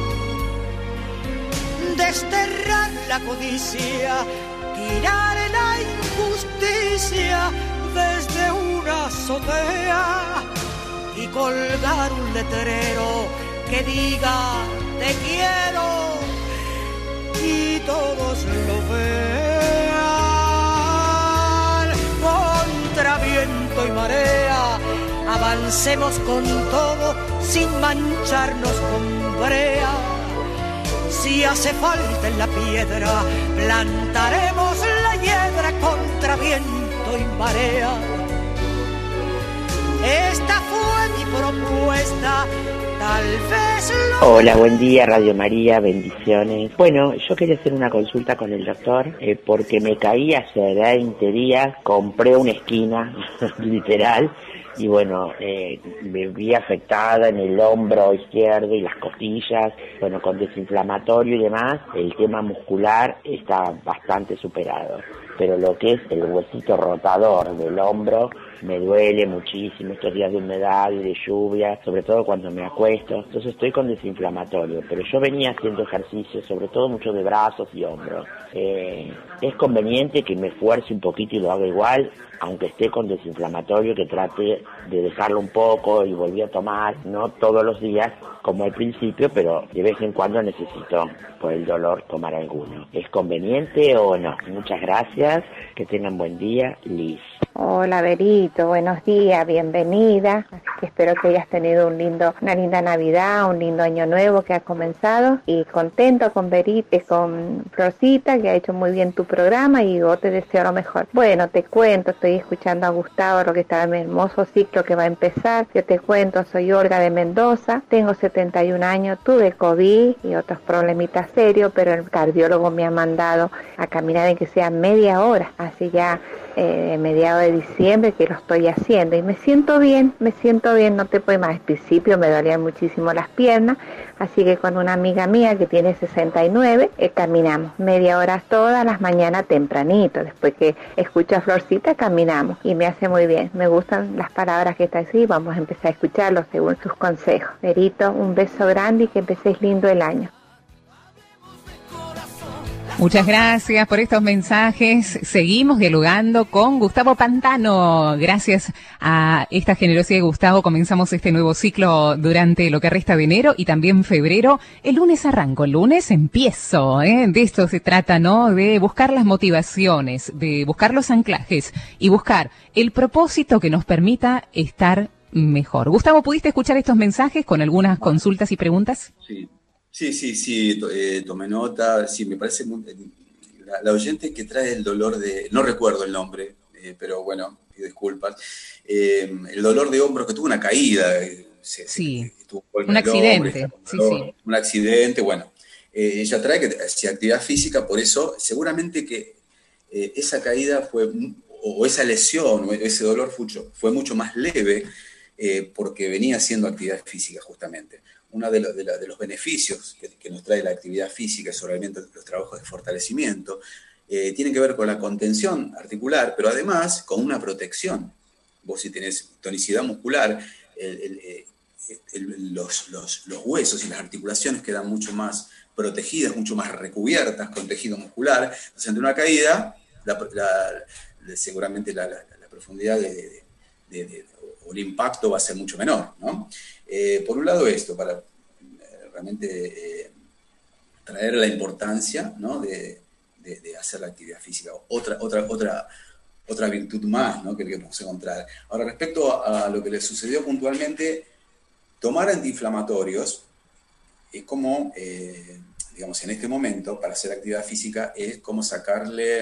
Desterrar la codicia, tirar la injusticia desde una azotea y colgar un letrero que diga te quiero y todos lo vean. Contra viento y marea avancemos con todo sin mancharnos con brea. Si hace falta en la piedra plantaremos la hiedra contra viento y marea. Esta fue mi propuesta. Tal vez lo... Hola, buen día, Radio María, bendiciones. Bueno, yo quería hacer una consulta con el doctor porque me caí hace 20 días, compré una esquina, literal, y bueno, me vi afectada en el hombro izquierdo y las costillas, bueno, con desinflamatorio y demás. El tema muscular está bastante superado, pero lo que es el huesito rotador del hombro me duele muchísimo estos días de humedad y de lluvia, sobre todo cuando me acuesto. Entonces estoy con desinflamatorio, pero yo venía haciendo ejercicio, sobre todo mucho de brazos y hombros. Es conveniente que me esfuerce un poquito y lo haga igual, aunque esté con desinflamatorio, que trate de dejarlo un poco y volví a tomar, no todos los días como al principio, pero de vez en cuando necesito por el dolor tomar alguno. ¿Es conveniente o no? Muchas gracias, que tengan buen día, Liz. Hola Berito, buenos días, bienvenida. Así que espero que hayas tenido una linda Navidad, un lindo año nuevo que ha comenzado, y contento con Berito, con Florcita, que ha hecho muy bien tu programa, y yo te deseo lo mejor. Bueno, te cuento, estoy escuchando a Gustavo, lo que está en mi hermoso ciclo que va a empezar. Yo te cuento, soy Olga de Mendoza, tengo 71 años, tuve COVID y otros problemitas serios, pero el cardiólogo me ha mandado a caminar en que sea media hora, así ya mediados de diciembre que lo estoy haciendo y me siento bien, no te puedo más. Al principio me dolían muchísimo las piernas, así que con una amiga mía que tiene 69, caminamos media hora todas las mañanas tempranito, después que escucho a Florcita caminamos y me hace muy bien, me gustan las palabras que está así, vamos a empezar a escucharlos según sus consejos. Berito, un beso grande y que empecéis lindo el año. Muchas gracias por estos mensajes. Seguimos dialogando con Gustavo Pantano. Gracias a esta generosidad de Gustavo comenzamos este nuevo ciclo durante lo que resta de enero y también febrero. El lunes arranco, el lunes empiezo. De esto se trata, ¿no? De buscar las motivaciones, de buscar los anclajes y buscar el propósito que nos permita estar mejor. Gustavo, ¿pudiste escuchar estos mensajes con algunas consultas y preguntas? Sí. Sí, tomé nota. Sí, me parece la oyente que trae el dolor de, no recuerdo el nombre, pero bueno, pido disculpas, el dolor de hombro, que tuvo una caída, tuvo un accidente, un accidente, bueno, ella trae que hacía actividad física, por eso seguramente que esa caída o esa lesión, o ese dolor fue mucho más leve, porque venía haciendo actividad física justamente. Uno de los beneficios que nos trae la actividad física, sobre los trabajos de fortalecimiento, tienen que ver con la contención articular, pero además con una protección. Vos, si tenés tonicidad muscular, los huesos y las articulaciones quedan mucho más protegidas, mucho más recubiertas con tejido muscular. Entonces, ante una caída, seguramente la profundidad o el impacto va a ser mucho menor, ¿no? Por un lado esto, para realmente traer la importancia, ¿no? de hacer la actividad física. Otra virtud más, ¿no? que podemos encontrar. Ahora, respecto a lo que le sucedió puntualmente, tomar antiinflamatorios es como, digamos, en este momento, para hacer actividad física, es como sacarle,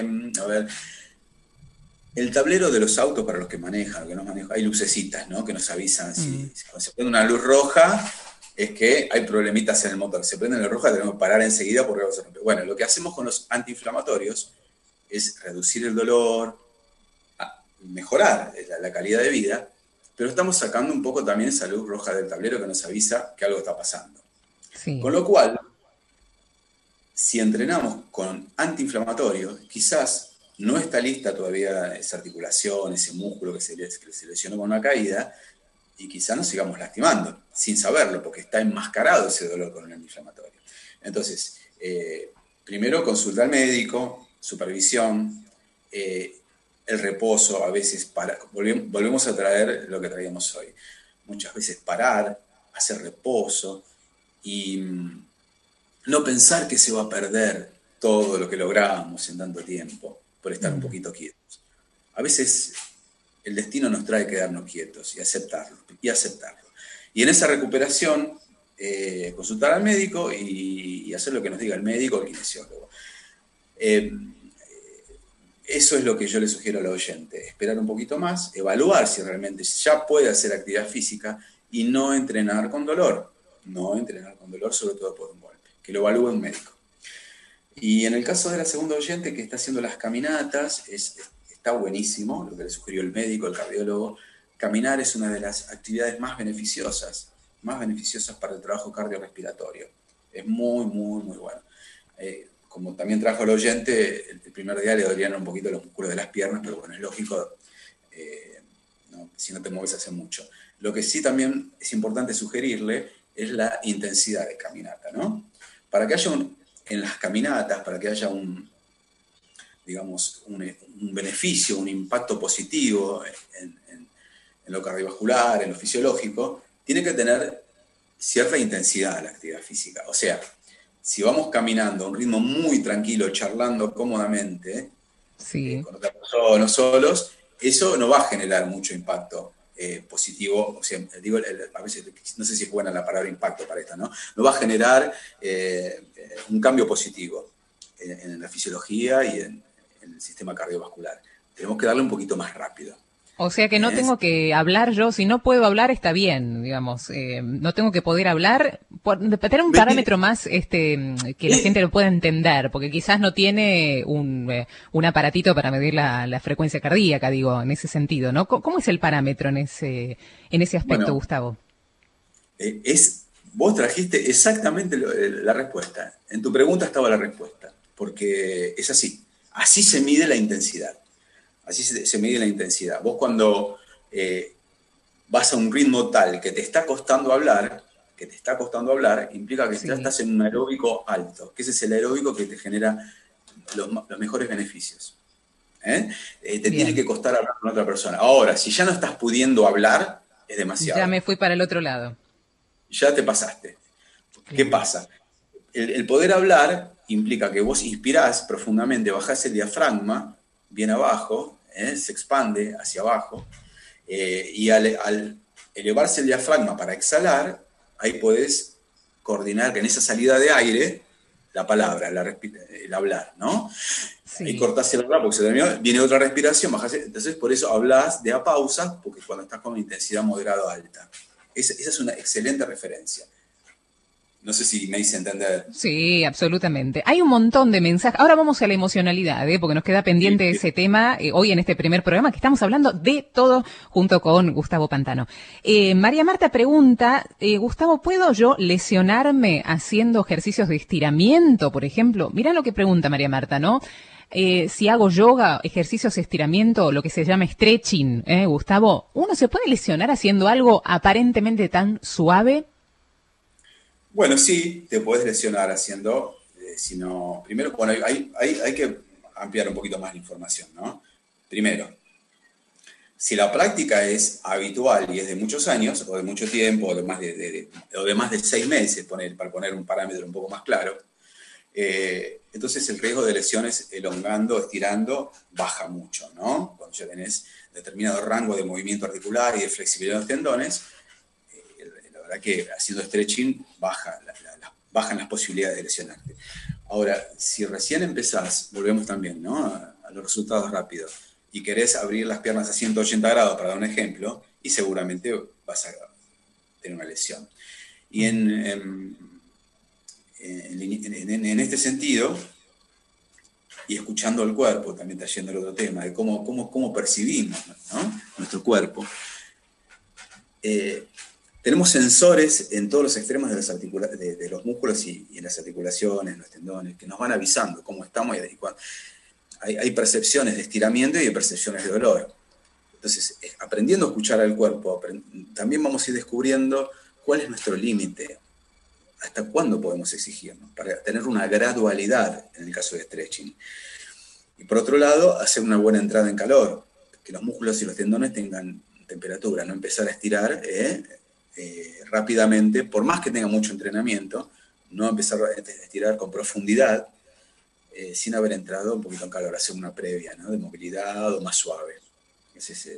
el tablero de los autos para los que manejan, los que no manejan, hay lucecitas, ¿no? que nos avisan si cuando se prende una luz roja, es que hay problemitas en el motor. Se prende la roja, tenemos que parar enseguida porque vamos a romper. Bueno, lo que hacemos con los antiinflamatorios es reducir el dolor, mejorar la calidad de vida, pero estamos sacando un poco también esa luz roja del tablero que nos avisa que algo está pasando. Sí. Con lo cual, si entrenamos con antiinflamatorios, quizás no está lista todavía esa articulación, ese músculo que se lesionó con una caída, y quizás nos sigamos lastimando, sin saberlo, porque está enmascarado ese dolor con un antiinflamatorio. Entonces, primero consulta al médico, supervisión, el reposo, a veces volvemos a traer lo que traíamos hoy. Muchas veces parar, hacer reposo, y no pensar que se va a perder todo lo que logramos en tanto tiempo por estar un poquito quietos. A veces el destino nos trae quedarnos quietos y aceptarlo. Y en esa recuperación, consultar al médico y hacer lo que nos diga el médico o el kinesiólogo. Eso es lo que yo le sugiero al oyente, esperar un poquito más, evaluar si realmente ya puede hacer actividad física y no entrenar con dolor. No entrenar con dolor, sobre todo por un golpe. Que lo evalúe un médico. Y en el caso de la segunda oyente que está haciendo las caminatas, está buenísimo lo que le sugirió el médico, el cardiólogo. Caminar es una de las actividades más beneficiosas para el trabajo cardiorrespiratorio. Es muy, muy, muy bueno. Como también trajo el oyente, el primer día le dolían un poquito los músculos de las piernas, pero bueno, es lógico, ¿no? Si no te mueves hace mucho. Lo que sí también es importante sugerirle es la intensidad de caminata, ¿no? Para que haya en las caminatas, para que haya un beneficio, un impacto positivo en lo cardiovascular, en lo fisiológico, tiene que tener cierta intensidad la actividad física. O sea, si vamos caminando a un ritmo muy tranquilo, charlando cómodamente, con otra persona, solos, eso no va a generar mucho impacto positivo. O sea, digo, a veces, no sé si es buena la palabra impacto para esta, ¿no? No va a generar un cambio positivo en la fisiología y en el sistema cardiovascular. Tenemos que darle un poquito más rápido. O sea que no tengo que hablar yo, si no puedo hablar está bien, digamos, no tengo que poder hablar, tener un parámetro más que la gente lo pueda entender, porque quizás no tiene un aparatito para medir la frecuencia cardíaca, digo, en ese sentido, ¿no? ¿Cómo es el parámetro en ese aspecto, bueno, Gustavo? Vos trajiste exactamente la respuesta. En tu pregunta estaba la respuesta, porque es así. Así se mide la intensidad. Así se mide la intensidad. Vos cuando vas a un ritmo tal que te está costando hablar, implica que ya estás en un aeróbico alto, que ese es el aeróbico que te genera los mejores beneficios. Te tiene que costar hablar con otra persona. Ahora, si ya no estás pudiendo hablar, es demasiado. Ya me fui para el otro lado. Ya te pasaste. ¿Qué pasa? El poder hablar implica que vos inspirás profundamente, bajás el diafragma bien abajo, se expande hacia abajo, y al elevarse el diafragma para exhalar, ahí podés coordinar que en esa salida de aire, la palabra, el hablar, ¿no? Sí. Ahí cortás el hablar porque se terminó, viene otra respiración, bajás, entonces por eso hablás de a pausas, porque cuando estás con intensidad moderada o alta. Esa es una excelente referencia. No sé si me hice entender. Sí, absolutamente. Hay un montón de mensajes. Ahora vamos a la emocionalidad, porque nos queda pendiente ese tema hoy en este primer programa que estamos hablando de todo junto con Gustavo Pantano. María Marta pregunta, Gustavo, ¿puedo yo lesionarme haciendo ejercicios de estiramiento, por ejemplo? Mirá lo que pregunta María Marta, ¿no? Si hago yoga, ejercicios de estiramiento, lo que se llama stretching, Gustavo, ¿uno se puede lesionar haciendo algo aparentemente tan suave? Bueno, sí, te puedes lesionar haciendo, primero, bueno, hay que ampliar un poquito más la información, ¿no? Primero, si la práctica es habitual y es de muchos años, o de mucho tiempo, o de más de 6 meses, para poner un parámetro un poco más claro, Entonces el riesgo de lesiones elongando, estirando, baja mucho, ¿no? Cuando ya tenés determinado rango de movimiento articular y de flexibilidad de los tendones, la verdad que haciendo stretching bajan las posibilidades de lesionarte. Ahora, si recién empezás, volvemos también, ¿no?, a los resultados rápidos, y querés abrir las piernas a 180 grados, para dar un ejemplo, y seguramente vas a tener una lesión. Y en este sentido, y escuchando al cuerpo, también está yendo el otro tema, de cómo percibimos, ¿no?, nuestro cuerpo. Tenemos sensores en todos los extremos de los músculos y en las articulaciones, en los tendones, que nos van avisando cómo estamos y cuándo. Hay percepciones de estiramiento y de percepciones de dolor. Entonces, aprendiendo a escuchar al cuerpo, también vamos a ir descubriendo cuál es nuestro límite, hasta cuándo podemos exigirnos, para tener una gradualidad en el caso de stretching. Y por otro lado, hacer una buena entrada en calor, que los músculos y los tendones tengan temperatura, no empezar a estirar rápidamente, por más que tenga mucho entrenamiento, no empezar a estirar con profundidad, sin haber entrado un poquito en calor, hacer una previa, ¿no?, de movilidad o más suave. Ese es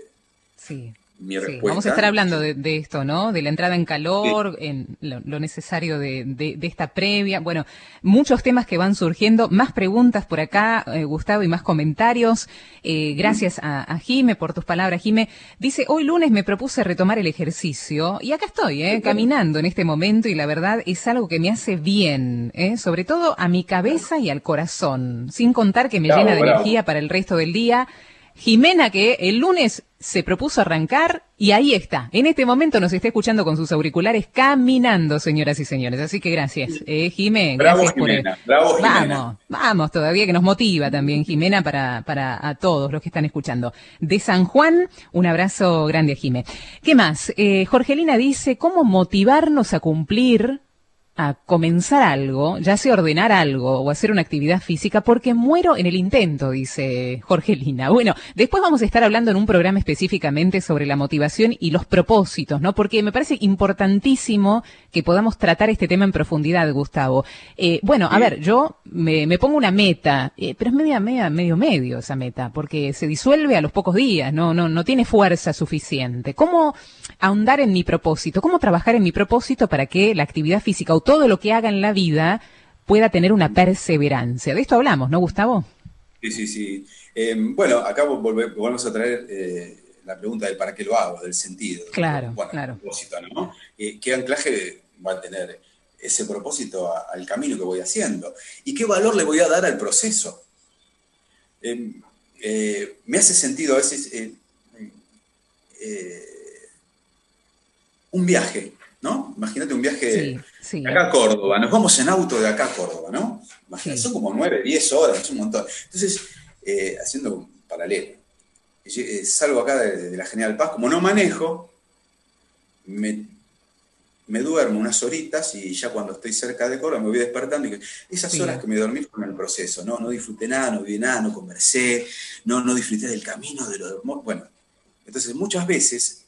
mi respuesta. Vamos a estar hablando de esto, ¿no?, de la entrada en calor, en lo necesario de esta previa. Bueno, muchos temas que van surgiendo, más preguntas por acá, Gustavo, y más comentarios. Gracias a Jime por tus palabras. Jime dice, hoy lunes me propuse retomar el ejercicio y acá estoy, caminando en este momento, y la verdad es algo que me hace bien, sobre todo a mi cabeza y al corazón, sin contar que me llena de energía para el resto del día. Jimena, que el lunes se propuso arrancar, y ahí está. En este momento nos está escuchando con sus auriculares caminando, señoras y señores. Así que gracias, Jimé. Bravo, gracias Jimena. Bravo, Jimena. Vamos todavía, que nos motiva también, Jimena, para a todos los que están escuchando. De San Juan, un abrazo grande a Jimé. ¿Qué más? Jorgelina dice, ¿cómo motivarnos a cumplir, a comenzar algo, ya sea ordenar algo o hacer una actividad física, porque muero en el intento, dice Jorgelina? Bueno, después vamos a estar hablando en un programa específicamente sobre la motivación y los propósitos, ¿no? Porque me parece importantísimo que podamos tratar este tema en profundidad, Gustavo. Bueno, a ver, yo me pongo una meta, pero es medio esa meta, porque se disuelve a los pocos días, no tiene fuerza suficiente. ¿Cómo ahondar en mi propósito? ¿Cómo trabajar en mi propósito para que la actividad física o todo lo que haga en la vida pueda tener una perseverancia? De esto hablamos, ¿no, Gustavo? Sí. Bueno, acá volvemos a traer la pregunta del para qué lo hago, del sentido. Claro. Propósito, ¿no? ¿Qué anclaje va a tener ese propósito al camino que voy haciendo? ¿Y qué valor le voy a dar al proceso? Me hace sentido a veces un viaje, ¿no? Imagínate un viaje de acá a Córdoba. Nos vamos en auto de acá a Córdoba, ¿no? Imagínate, son como 9, 10 horas, es un montón. Entonces, haciendo un paralelo, salgo acá de la General Paz, como no manejo, me duermo unas horitas y ya cuando estoy cerca de Córdoba me voy despertando, y esas horas que me dormí fueron el proceso, no disfruté nada, no vi nada, no conversé, no disfruté del camino, de lo bueno. Entonces, muchas veces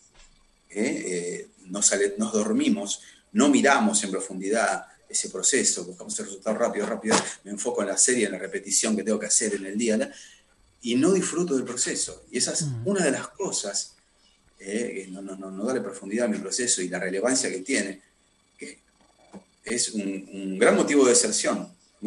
nos dormimos, no miramos en profundidad ese proceso, buscamos el resultado rápido, me enfoco en la serie, en la repetición que tengo que hacer en el día, y no disfruto del proceso. Y esa es una de las cosas, no darle profundidad a mi proceso y la relevancia que tiene, que es un gran motivo de deserción,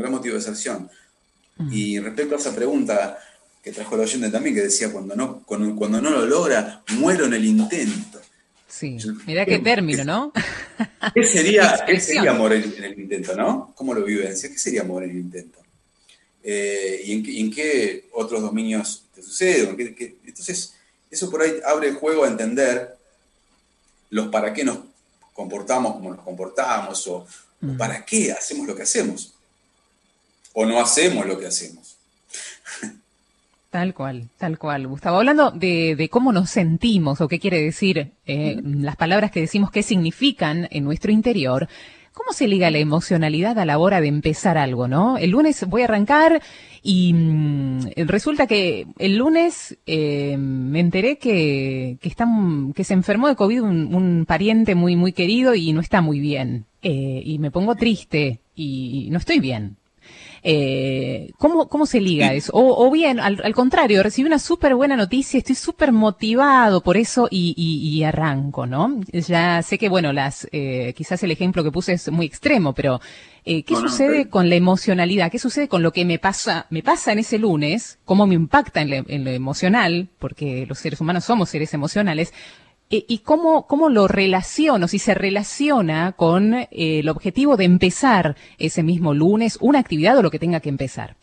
Y respecto a esa pregunta que trajo el oyente también, que decía, cuando no lo logra, muero en el intento. Sí, mirá qué término, ¿no? ¿Qué sería amor en el intento, no? ¿Cómo lo vivencia? ¿Qué sería amor en el intento? ¿Y en qué otros dominios te sucede? Entonces, eso por ahí abre el juego a entender los para qué nos comportamos como nos comportamos, o para qué hacemos lo que hacemos, o no hacemos lo que hacemos. Tal cual, Gustavo. Hablando de cómo nos sentimos o qué quiere decir las palabras que decimos, qué significan en nuestro interior, ¿cómo se liga la emocionalidad a la hora de empezar algo, no? El lunes voy a arrancar y resulta que el lunes me enteré que se enfermó de COVID un pariente muy, muy querido y no está muy bien. Y me pongo triste y no estoy bien. ¿Cómo se liga eso? O bien, al contrario, recibí una súper buena noticia, estoy súper motivado por eso y arranco, ¿no? Ya sé que, bueno, quizás el ejemplo que puse es muy extremo, pero ¿qué sucede con la emocionalidad? ¿Qué sucede con lo que me pasa en ese lunes? ¿Cómo me impacta en lo emocional? Porque los seres humanos somos seres emocionales. ¿Y cómo lo relaciono? Si se relaciona con el objetivo de empezar ese mismo lunes una actividad o lo que tenga que empezar.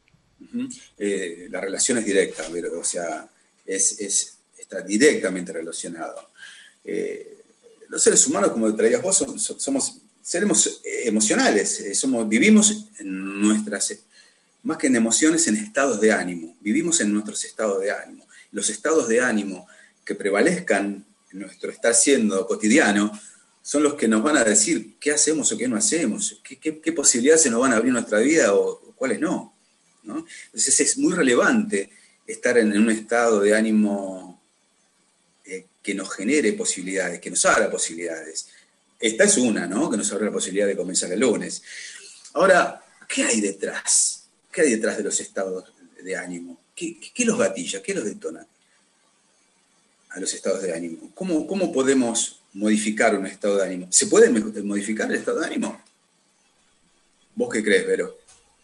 La relación es directa, pero, o sea, está directamente relacionado. Los seres humanos, como traías vos, somos seres emocionales, vivimos en nuestras, más que en emociones, en estados de ánimo. Vivimos en nuestros estados de ánimo. Los estados de ánimo que prevalezcan en nuestro estar siendo cotidiano son los que nos van a decir qué hacemos o qué no hacemos, qué posibilidades se nos van a abrir en nuestra vida o cuáles no, ¿no? Entonces es muy relevante estar en un estado de ánimo que nos genere posibilidades, que nos abra posibilidades. Esta es una, ¿no? Que nos abre la posibilidad de comenzar el lunes. Ahora, ¿qué hay detrás? ¿Qué hay detrás de los estados de ánimo? ¿Qué los gatilla? ¿Qué los detona a los estados de ánimo? ¿Cómo podemos modificar un estado de ánimo? ¿Se puede modificar el estado de ánimo? ¿Vos qué crees, Vero?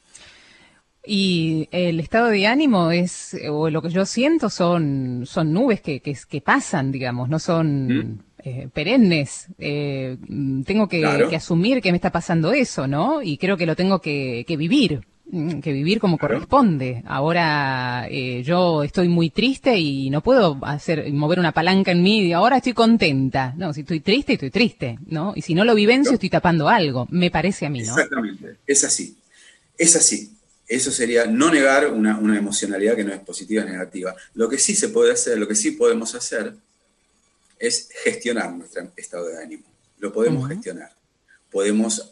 Y el estado de ánimo o lo que yo siento son nubes que pasan, digamos, no son perennes. Tengo que asumir que me está pasando eso, ¿no? Y creo que lo tengo que vivir como corresponde. Ahora yo estoy muy triste y no puedo mover una palanca en mí y ahora estoy contenta. No, si estoy triste, ¿no? Y si no lo vivencio, estoy tapando algo, me parece a mí, ¿no? Exactamente, es así. Eso sería no negar una emocionalidad que no es positiva ni negativa. Lo que sí se puede hacer, lo que sí podemos hacer es gestionar nuestro estado de ánimo. Lo podemos gestionar. Podemos...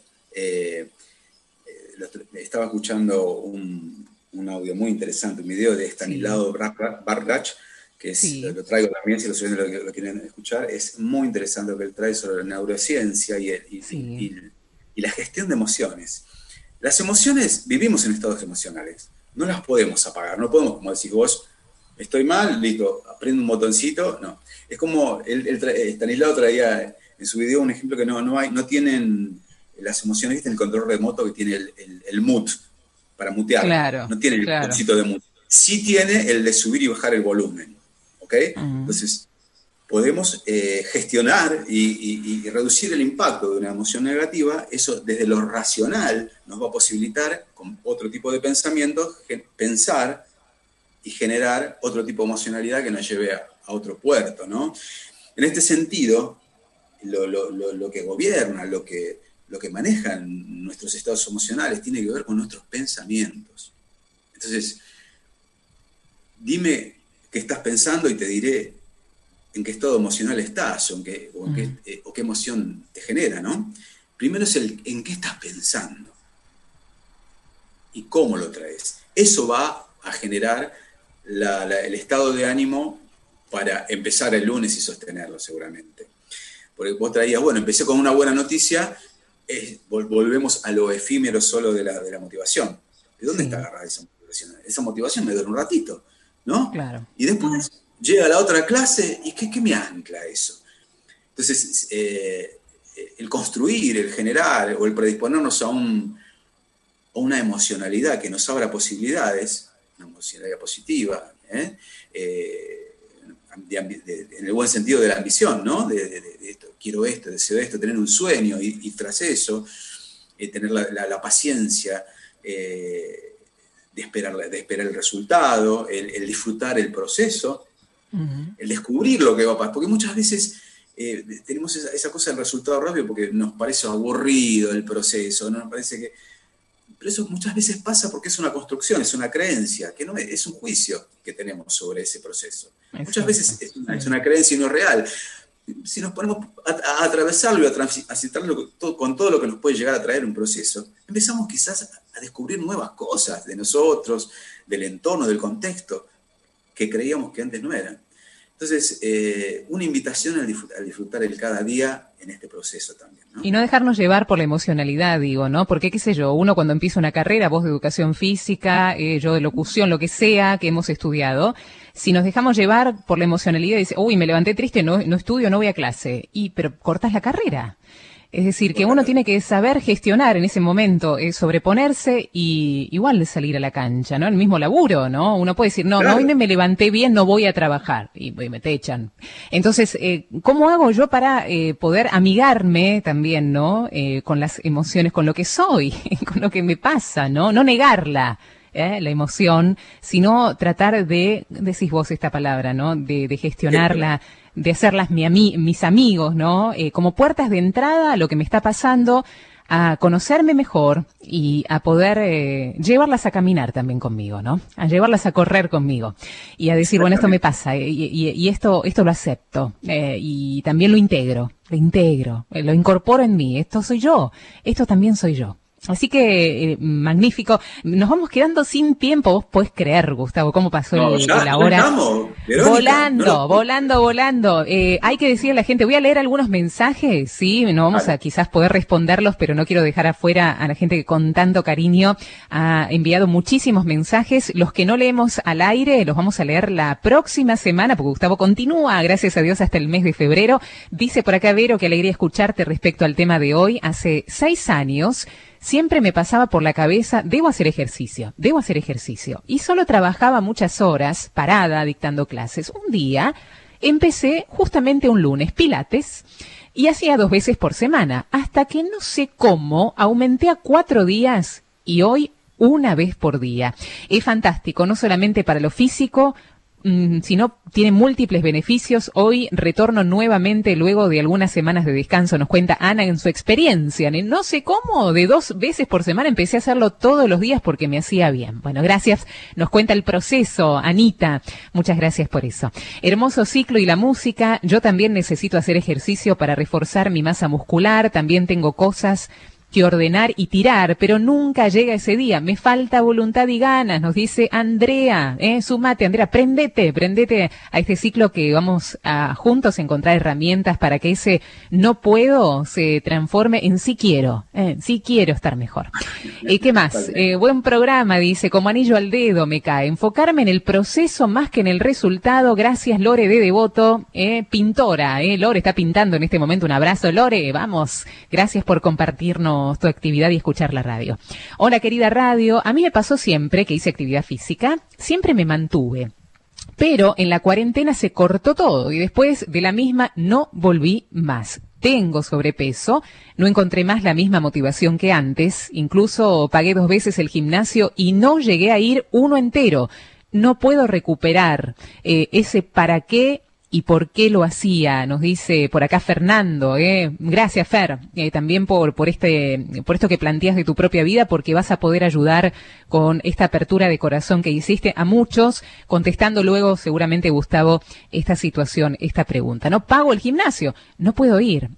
estaba escuchando un audio muy interesante, un video de Stanislao Bartolacci, que lo traigo también, si los oyentes lo quieren escuchar. Es muy interesante lo que él trae sobre la neurociencia y la gestión de emociones. Las emociones, vivimos en estados emocionales, no las podemos apagar, no podemos, como decís vos, estoy mal, listo, aprendo un botoncito, no. Es como Stanislao traía en su video un ejemplo que no tienen las emociones, ¿viste? El control remoto que tiene el mute, para mutear, no tiene el botoncito de mute, sí tiene el de subir y bajar el volumen, ¿ok? Entonces, podemos gestionar y reducir el impacto de una emoción negativa. Eso desde lo racional nos va a posibilitar, con otro tipo de pensamientos, pensar y generar otro tipo de emocionalidad que nos lleve a otro puerto, ¿no? En este sentido, lo que gobierna, lo que maneja nuestros estados emocionales tiene que ver con nuestros pensamientos. Entonces, dime qué estás pensando y te diré en qué estado emocional estás o qué emoción te genera, ¿no? Primero es en qué estás pensando y cómo lo traes. Eso va a generar el estado de ánimo para empezar el lunes y sostenerlo seguramente. Porque vos traías, bueno, empecé con una buena noticia, volvemos a lo efímero solo de la motivación. ¿De dónde está agarrada esa motivación? Esa motivación me dura un ratito, ¿no? Claro. Y después llega la otra clase y ¿qué me ancla eso? Entonces, el construir, el generar o el predisponernos a una emocionalidad que nos abra posibilidades, una emocionalidad positiva, en el buen sentido de la ambición, ¿no? De esto, quiero esto, deseo esto, tener un sueño y tras eso tener la paciencia de esperar el resultado, el disfrutar el proceso, el descubrir lo que va a pasar, porque muchas veces tenemos esa cosa del resultado rápido porque nos parece aburrido el proceso, ¿no? Nos parece que... Pero eso muchas veces pasa porque es una construcción, es una creencia, que no es un juicio que tenemos sobre ese proceso. Exacto. Muchas veces es una creencia y no es real. Si nos ponemos a atravesarlo y a transitarlo con todo lo que nos puede llegar a traer un proceso, empezamos quizás a descubrir nuevas cosas de nosotros, del entorno, del contexto, que creíamos que antes no eran. Entonces, una invitación a disfrutar el cada día en este proceso también, ¿no? Y no dejarnos llevar por la emocionalidad, digo, ¿no? Porque, qué sé yo, uno cuando empieza una carrera, vos de educación física, yo de locución, lo que sea que hemos estudiado, si nos dejamos llevar por la emocionalidad y dice, uy, me levanté triste, no estudio, no voy a clase, pero cortas la carrera. Es decir, que uno tiene que saber gestionar en ese momento, sobreponerse y igual salir a la cancha, ¿no? El mismo laburo, ¿no? Uno puede decir, no, Claro. hoy me levanté bien, no voy a trabajar y me te echan. Entonces, ¿cómo hago yo para poder amigarme también, ¿no? Con las emociones, con lo que soy, con lo que me pasa, ¿no? No negarla. La emoción, sino tratar de, decís vos esta palabra, ¿no? De gestionarla, de hacerlas mis amigos, ¿no? Como puertas de entrada a lo que me está pasando, a conocerme mejor y a poder llevarlas a caminar también conmigo, ¿no? A llevarlas a correr conmigo y a decir, bueno, esto me pasa y esto lo acepto y también lo integro, lo incorporo en mí, esto soy yo, esto también soy yo. Así que, magnífico. Nos vamos quedando sin tiempo. Vos podés creer, Gustavo, cómo pasó la hora. Estamos, Verónica, Volando. Hay que decirle a la gente, voy a leer algunos mensajes, sí, no vamos a quizás poder responderlos, pero no quiero dejar afuera a la gente que con tanto cariño ha enviado muchísimos mensajes. Los que no leemos al aire, los vamos a leer la próxima semana, porque Gustavo continúa, gracias a Dios, hasta el mes de febrero. Dice por acá, Vero, qué alegría escucharte respecto al tema de hoy. Hace 6 años, siempre me pasaba por la cabeza, debo hacer ejercicio. Y solo trabajaba muchas horas, parada, dictando clases. Un día empecé justamente un lunes, pilates, y hacía 2 veces por semana, hasta que no sé cómo aumenté a 4 días y hoy 1 vez por día. Es fantástico, no solamente para lo físico, sino tiene múltiples beneficios. Hoy retorno nuevamente luego de algunas semanas de descanso, nos cuenta Ana en su experiencia. No sé cómo, de 2 veces por semana empecé a hacerlo todos los días porque me hacía bien. Bueno, gracias. Nos cuenta el proceso, Anita. Muchas gracias por eso. Hermoso ciclo y la música. Yo también necesito hacer ejercicio para reforzar mi masa muscular. También tengo cosas que ordenar y tirar, pero nunca llega ese día. Me falta voluntad y ganas, nos dice Andrea. Sumate, Andrea, prendete a este ciclo que vamos a juntos encontrar herramientas para que ese no puedo se transforme en sí quiero estar mejor. ¿Qué más? Buen programa, dice, como anillo al dedo me cae. Enfocarme en el proceso más que en el resultado. Gracias, Lore de Devoto, pintora. Lore está pintando en este momento. Un abrazo, Lore, vamos. Gracias por compartirnos tu actividad y escuchar la radio. Hola, querida radio. A mí me pasó siempre que hice actividad física, siempre me mantuve. Pero en la cuarentena se cortó todo y después de la misma no volví más. Tengo sobrepeso, no encontré más la misma motivación que antes, incluso pagué 2 veces el gimnasio y no llegué a ir 1 entero. No puedo recuperar ese para qué y por qué lo hacía, nos dice por acá Fernando. Gracias, Fer, también por esto que planteas de tu propia vida, porque vas a poder ayudar con esta apertura de corazón que hiciste a muchos, contestando luego seguramente, Gustavo, esta situación, esta pregunta. No pago el gimnasio, no puedo ir,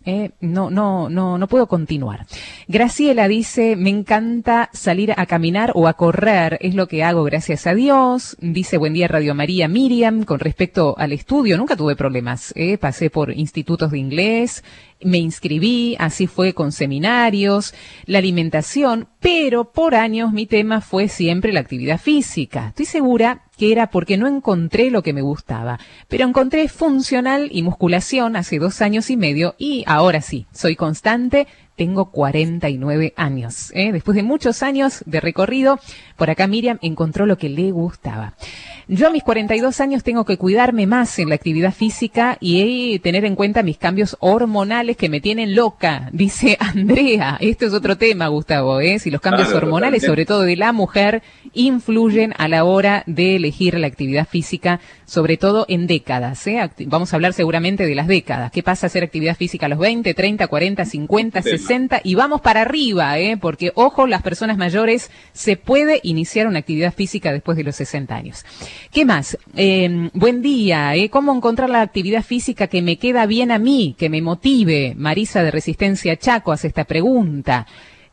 no puedo continuar. Graciela dice, me encanta salir a caminar o a correr, es lo que hago, gracias a Dios. Dice, buen día Radio María, Miriam, con respecto al estudio, nunca tuve problemas, pasé por institutos de inglés, me inscribí, así fue con seminarios, la alimentación, pero por años mi tema fue siempre la actividad física. Estoy segura que era porque no encontré lo que me gustaba, pero encontré funcional y musculación hace 2 años y medio y ahora sí, soy constante. Tengo 49 años. Después de muchos años de recorrido, por acá Miriam encontró lo que le gustaba. Yo a mis 42 años tengo que cuidarme más en la actividad física y tener en cuenta mis cambios hormonales que me tienen loca, dice Andrea. Este es otro tema, Gustavo, si los cambios hormonales, sobre todo de la mujer, influyen a la hora de elegir la actividad física, sobre todo en décadas. Vamos a hablar seguramente de las décadas. ¿Qué pasa hacer actividad física a los 20, 30, 40, 50, 60? Y vamos para arriba, porque, ojo, las personas mayores se puede iniciar una actividad física después de los 60 años. ¿Qué más? Buen día, ¿cómo encontrar la actividad física que me queda bien a mí, que me motive? Marisa de Resistencia Chaco hace esta pregunta.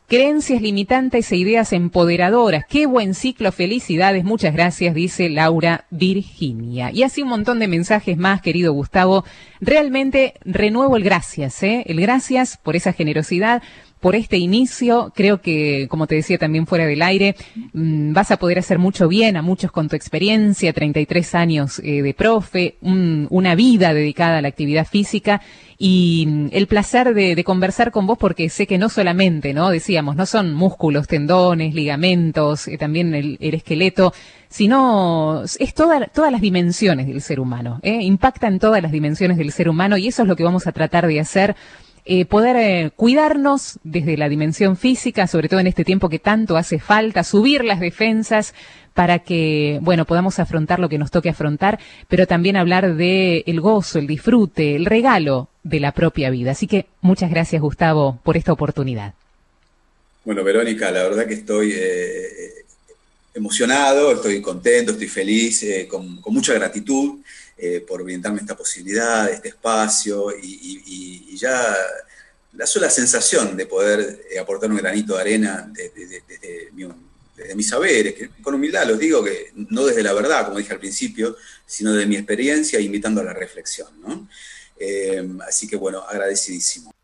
creencias limitantes e ideas empoderadoras. Qué buen ciclo, felicidades, muchas gracias, dice Laura Virginia. Y así un montón de mensajes más, querido Gustavo. Realmente renuevo el gracias, el gracias por esa generosidad, por este inicio. Creo que, como te decía también fuera del aire, vas a poder hacer mucho bien a muchos con tu experiencia, 33 años de profe, una vida dedicada a la actividad física, y el placer de conversar con vos, porque sé que no solamente, ¿no? Decíamos, no son músculos, tendones, ligamentos, también el esqueleto, sino es todas las dimensiones del ser humano, impacta en todas las dimensiones del ser humano, y eso es lo que vamos a tratar de hacer. Poder cuidarnos desde la dimensión física, sobre todo en este tiempo que tanto hace falta, subir las defensas para que, bueno, podamos afrontar lo que nos toque afrontar, pero también hablar de el gozo, el disfrute, el regalo de la propia vida. Así que muchas gracias, Gustavo, por esta oportunidad. Bueno, Verónica, la verdad que estoy emocionado, estoy contento, estoy feliz, con mucha gratitud por brindarme esta posibilidad, este espacio, y ya la sola sensación de poder aportar un granito de arena desde mis saberes, que con humildad los digo, que no desde la verdad, como dije al principio, sino de mi experiencia, invitando a la reflexión, ¿no? Así que bueno, agradecidísimo.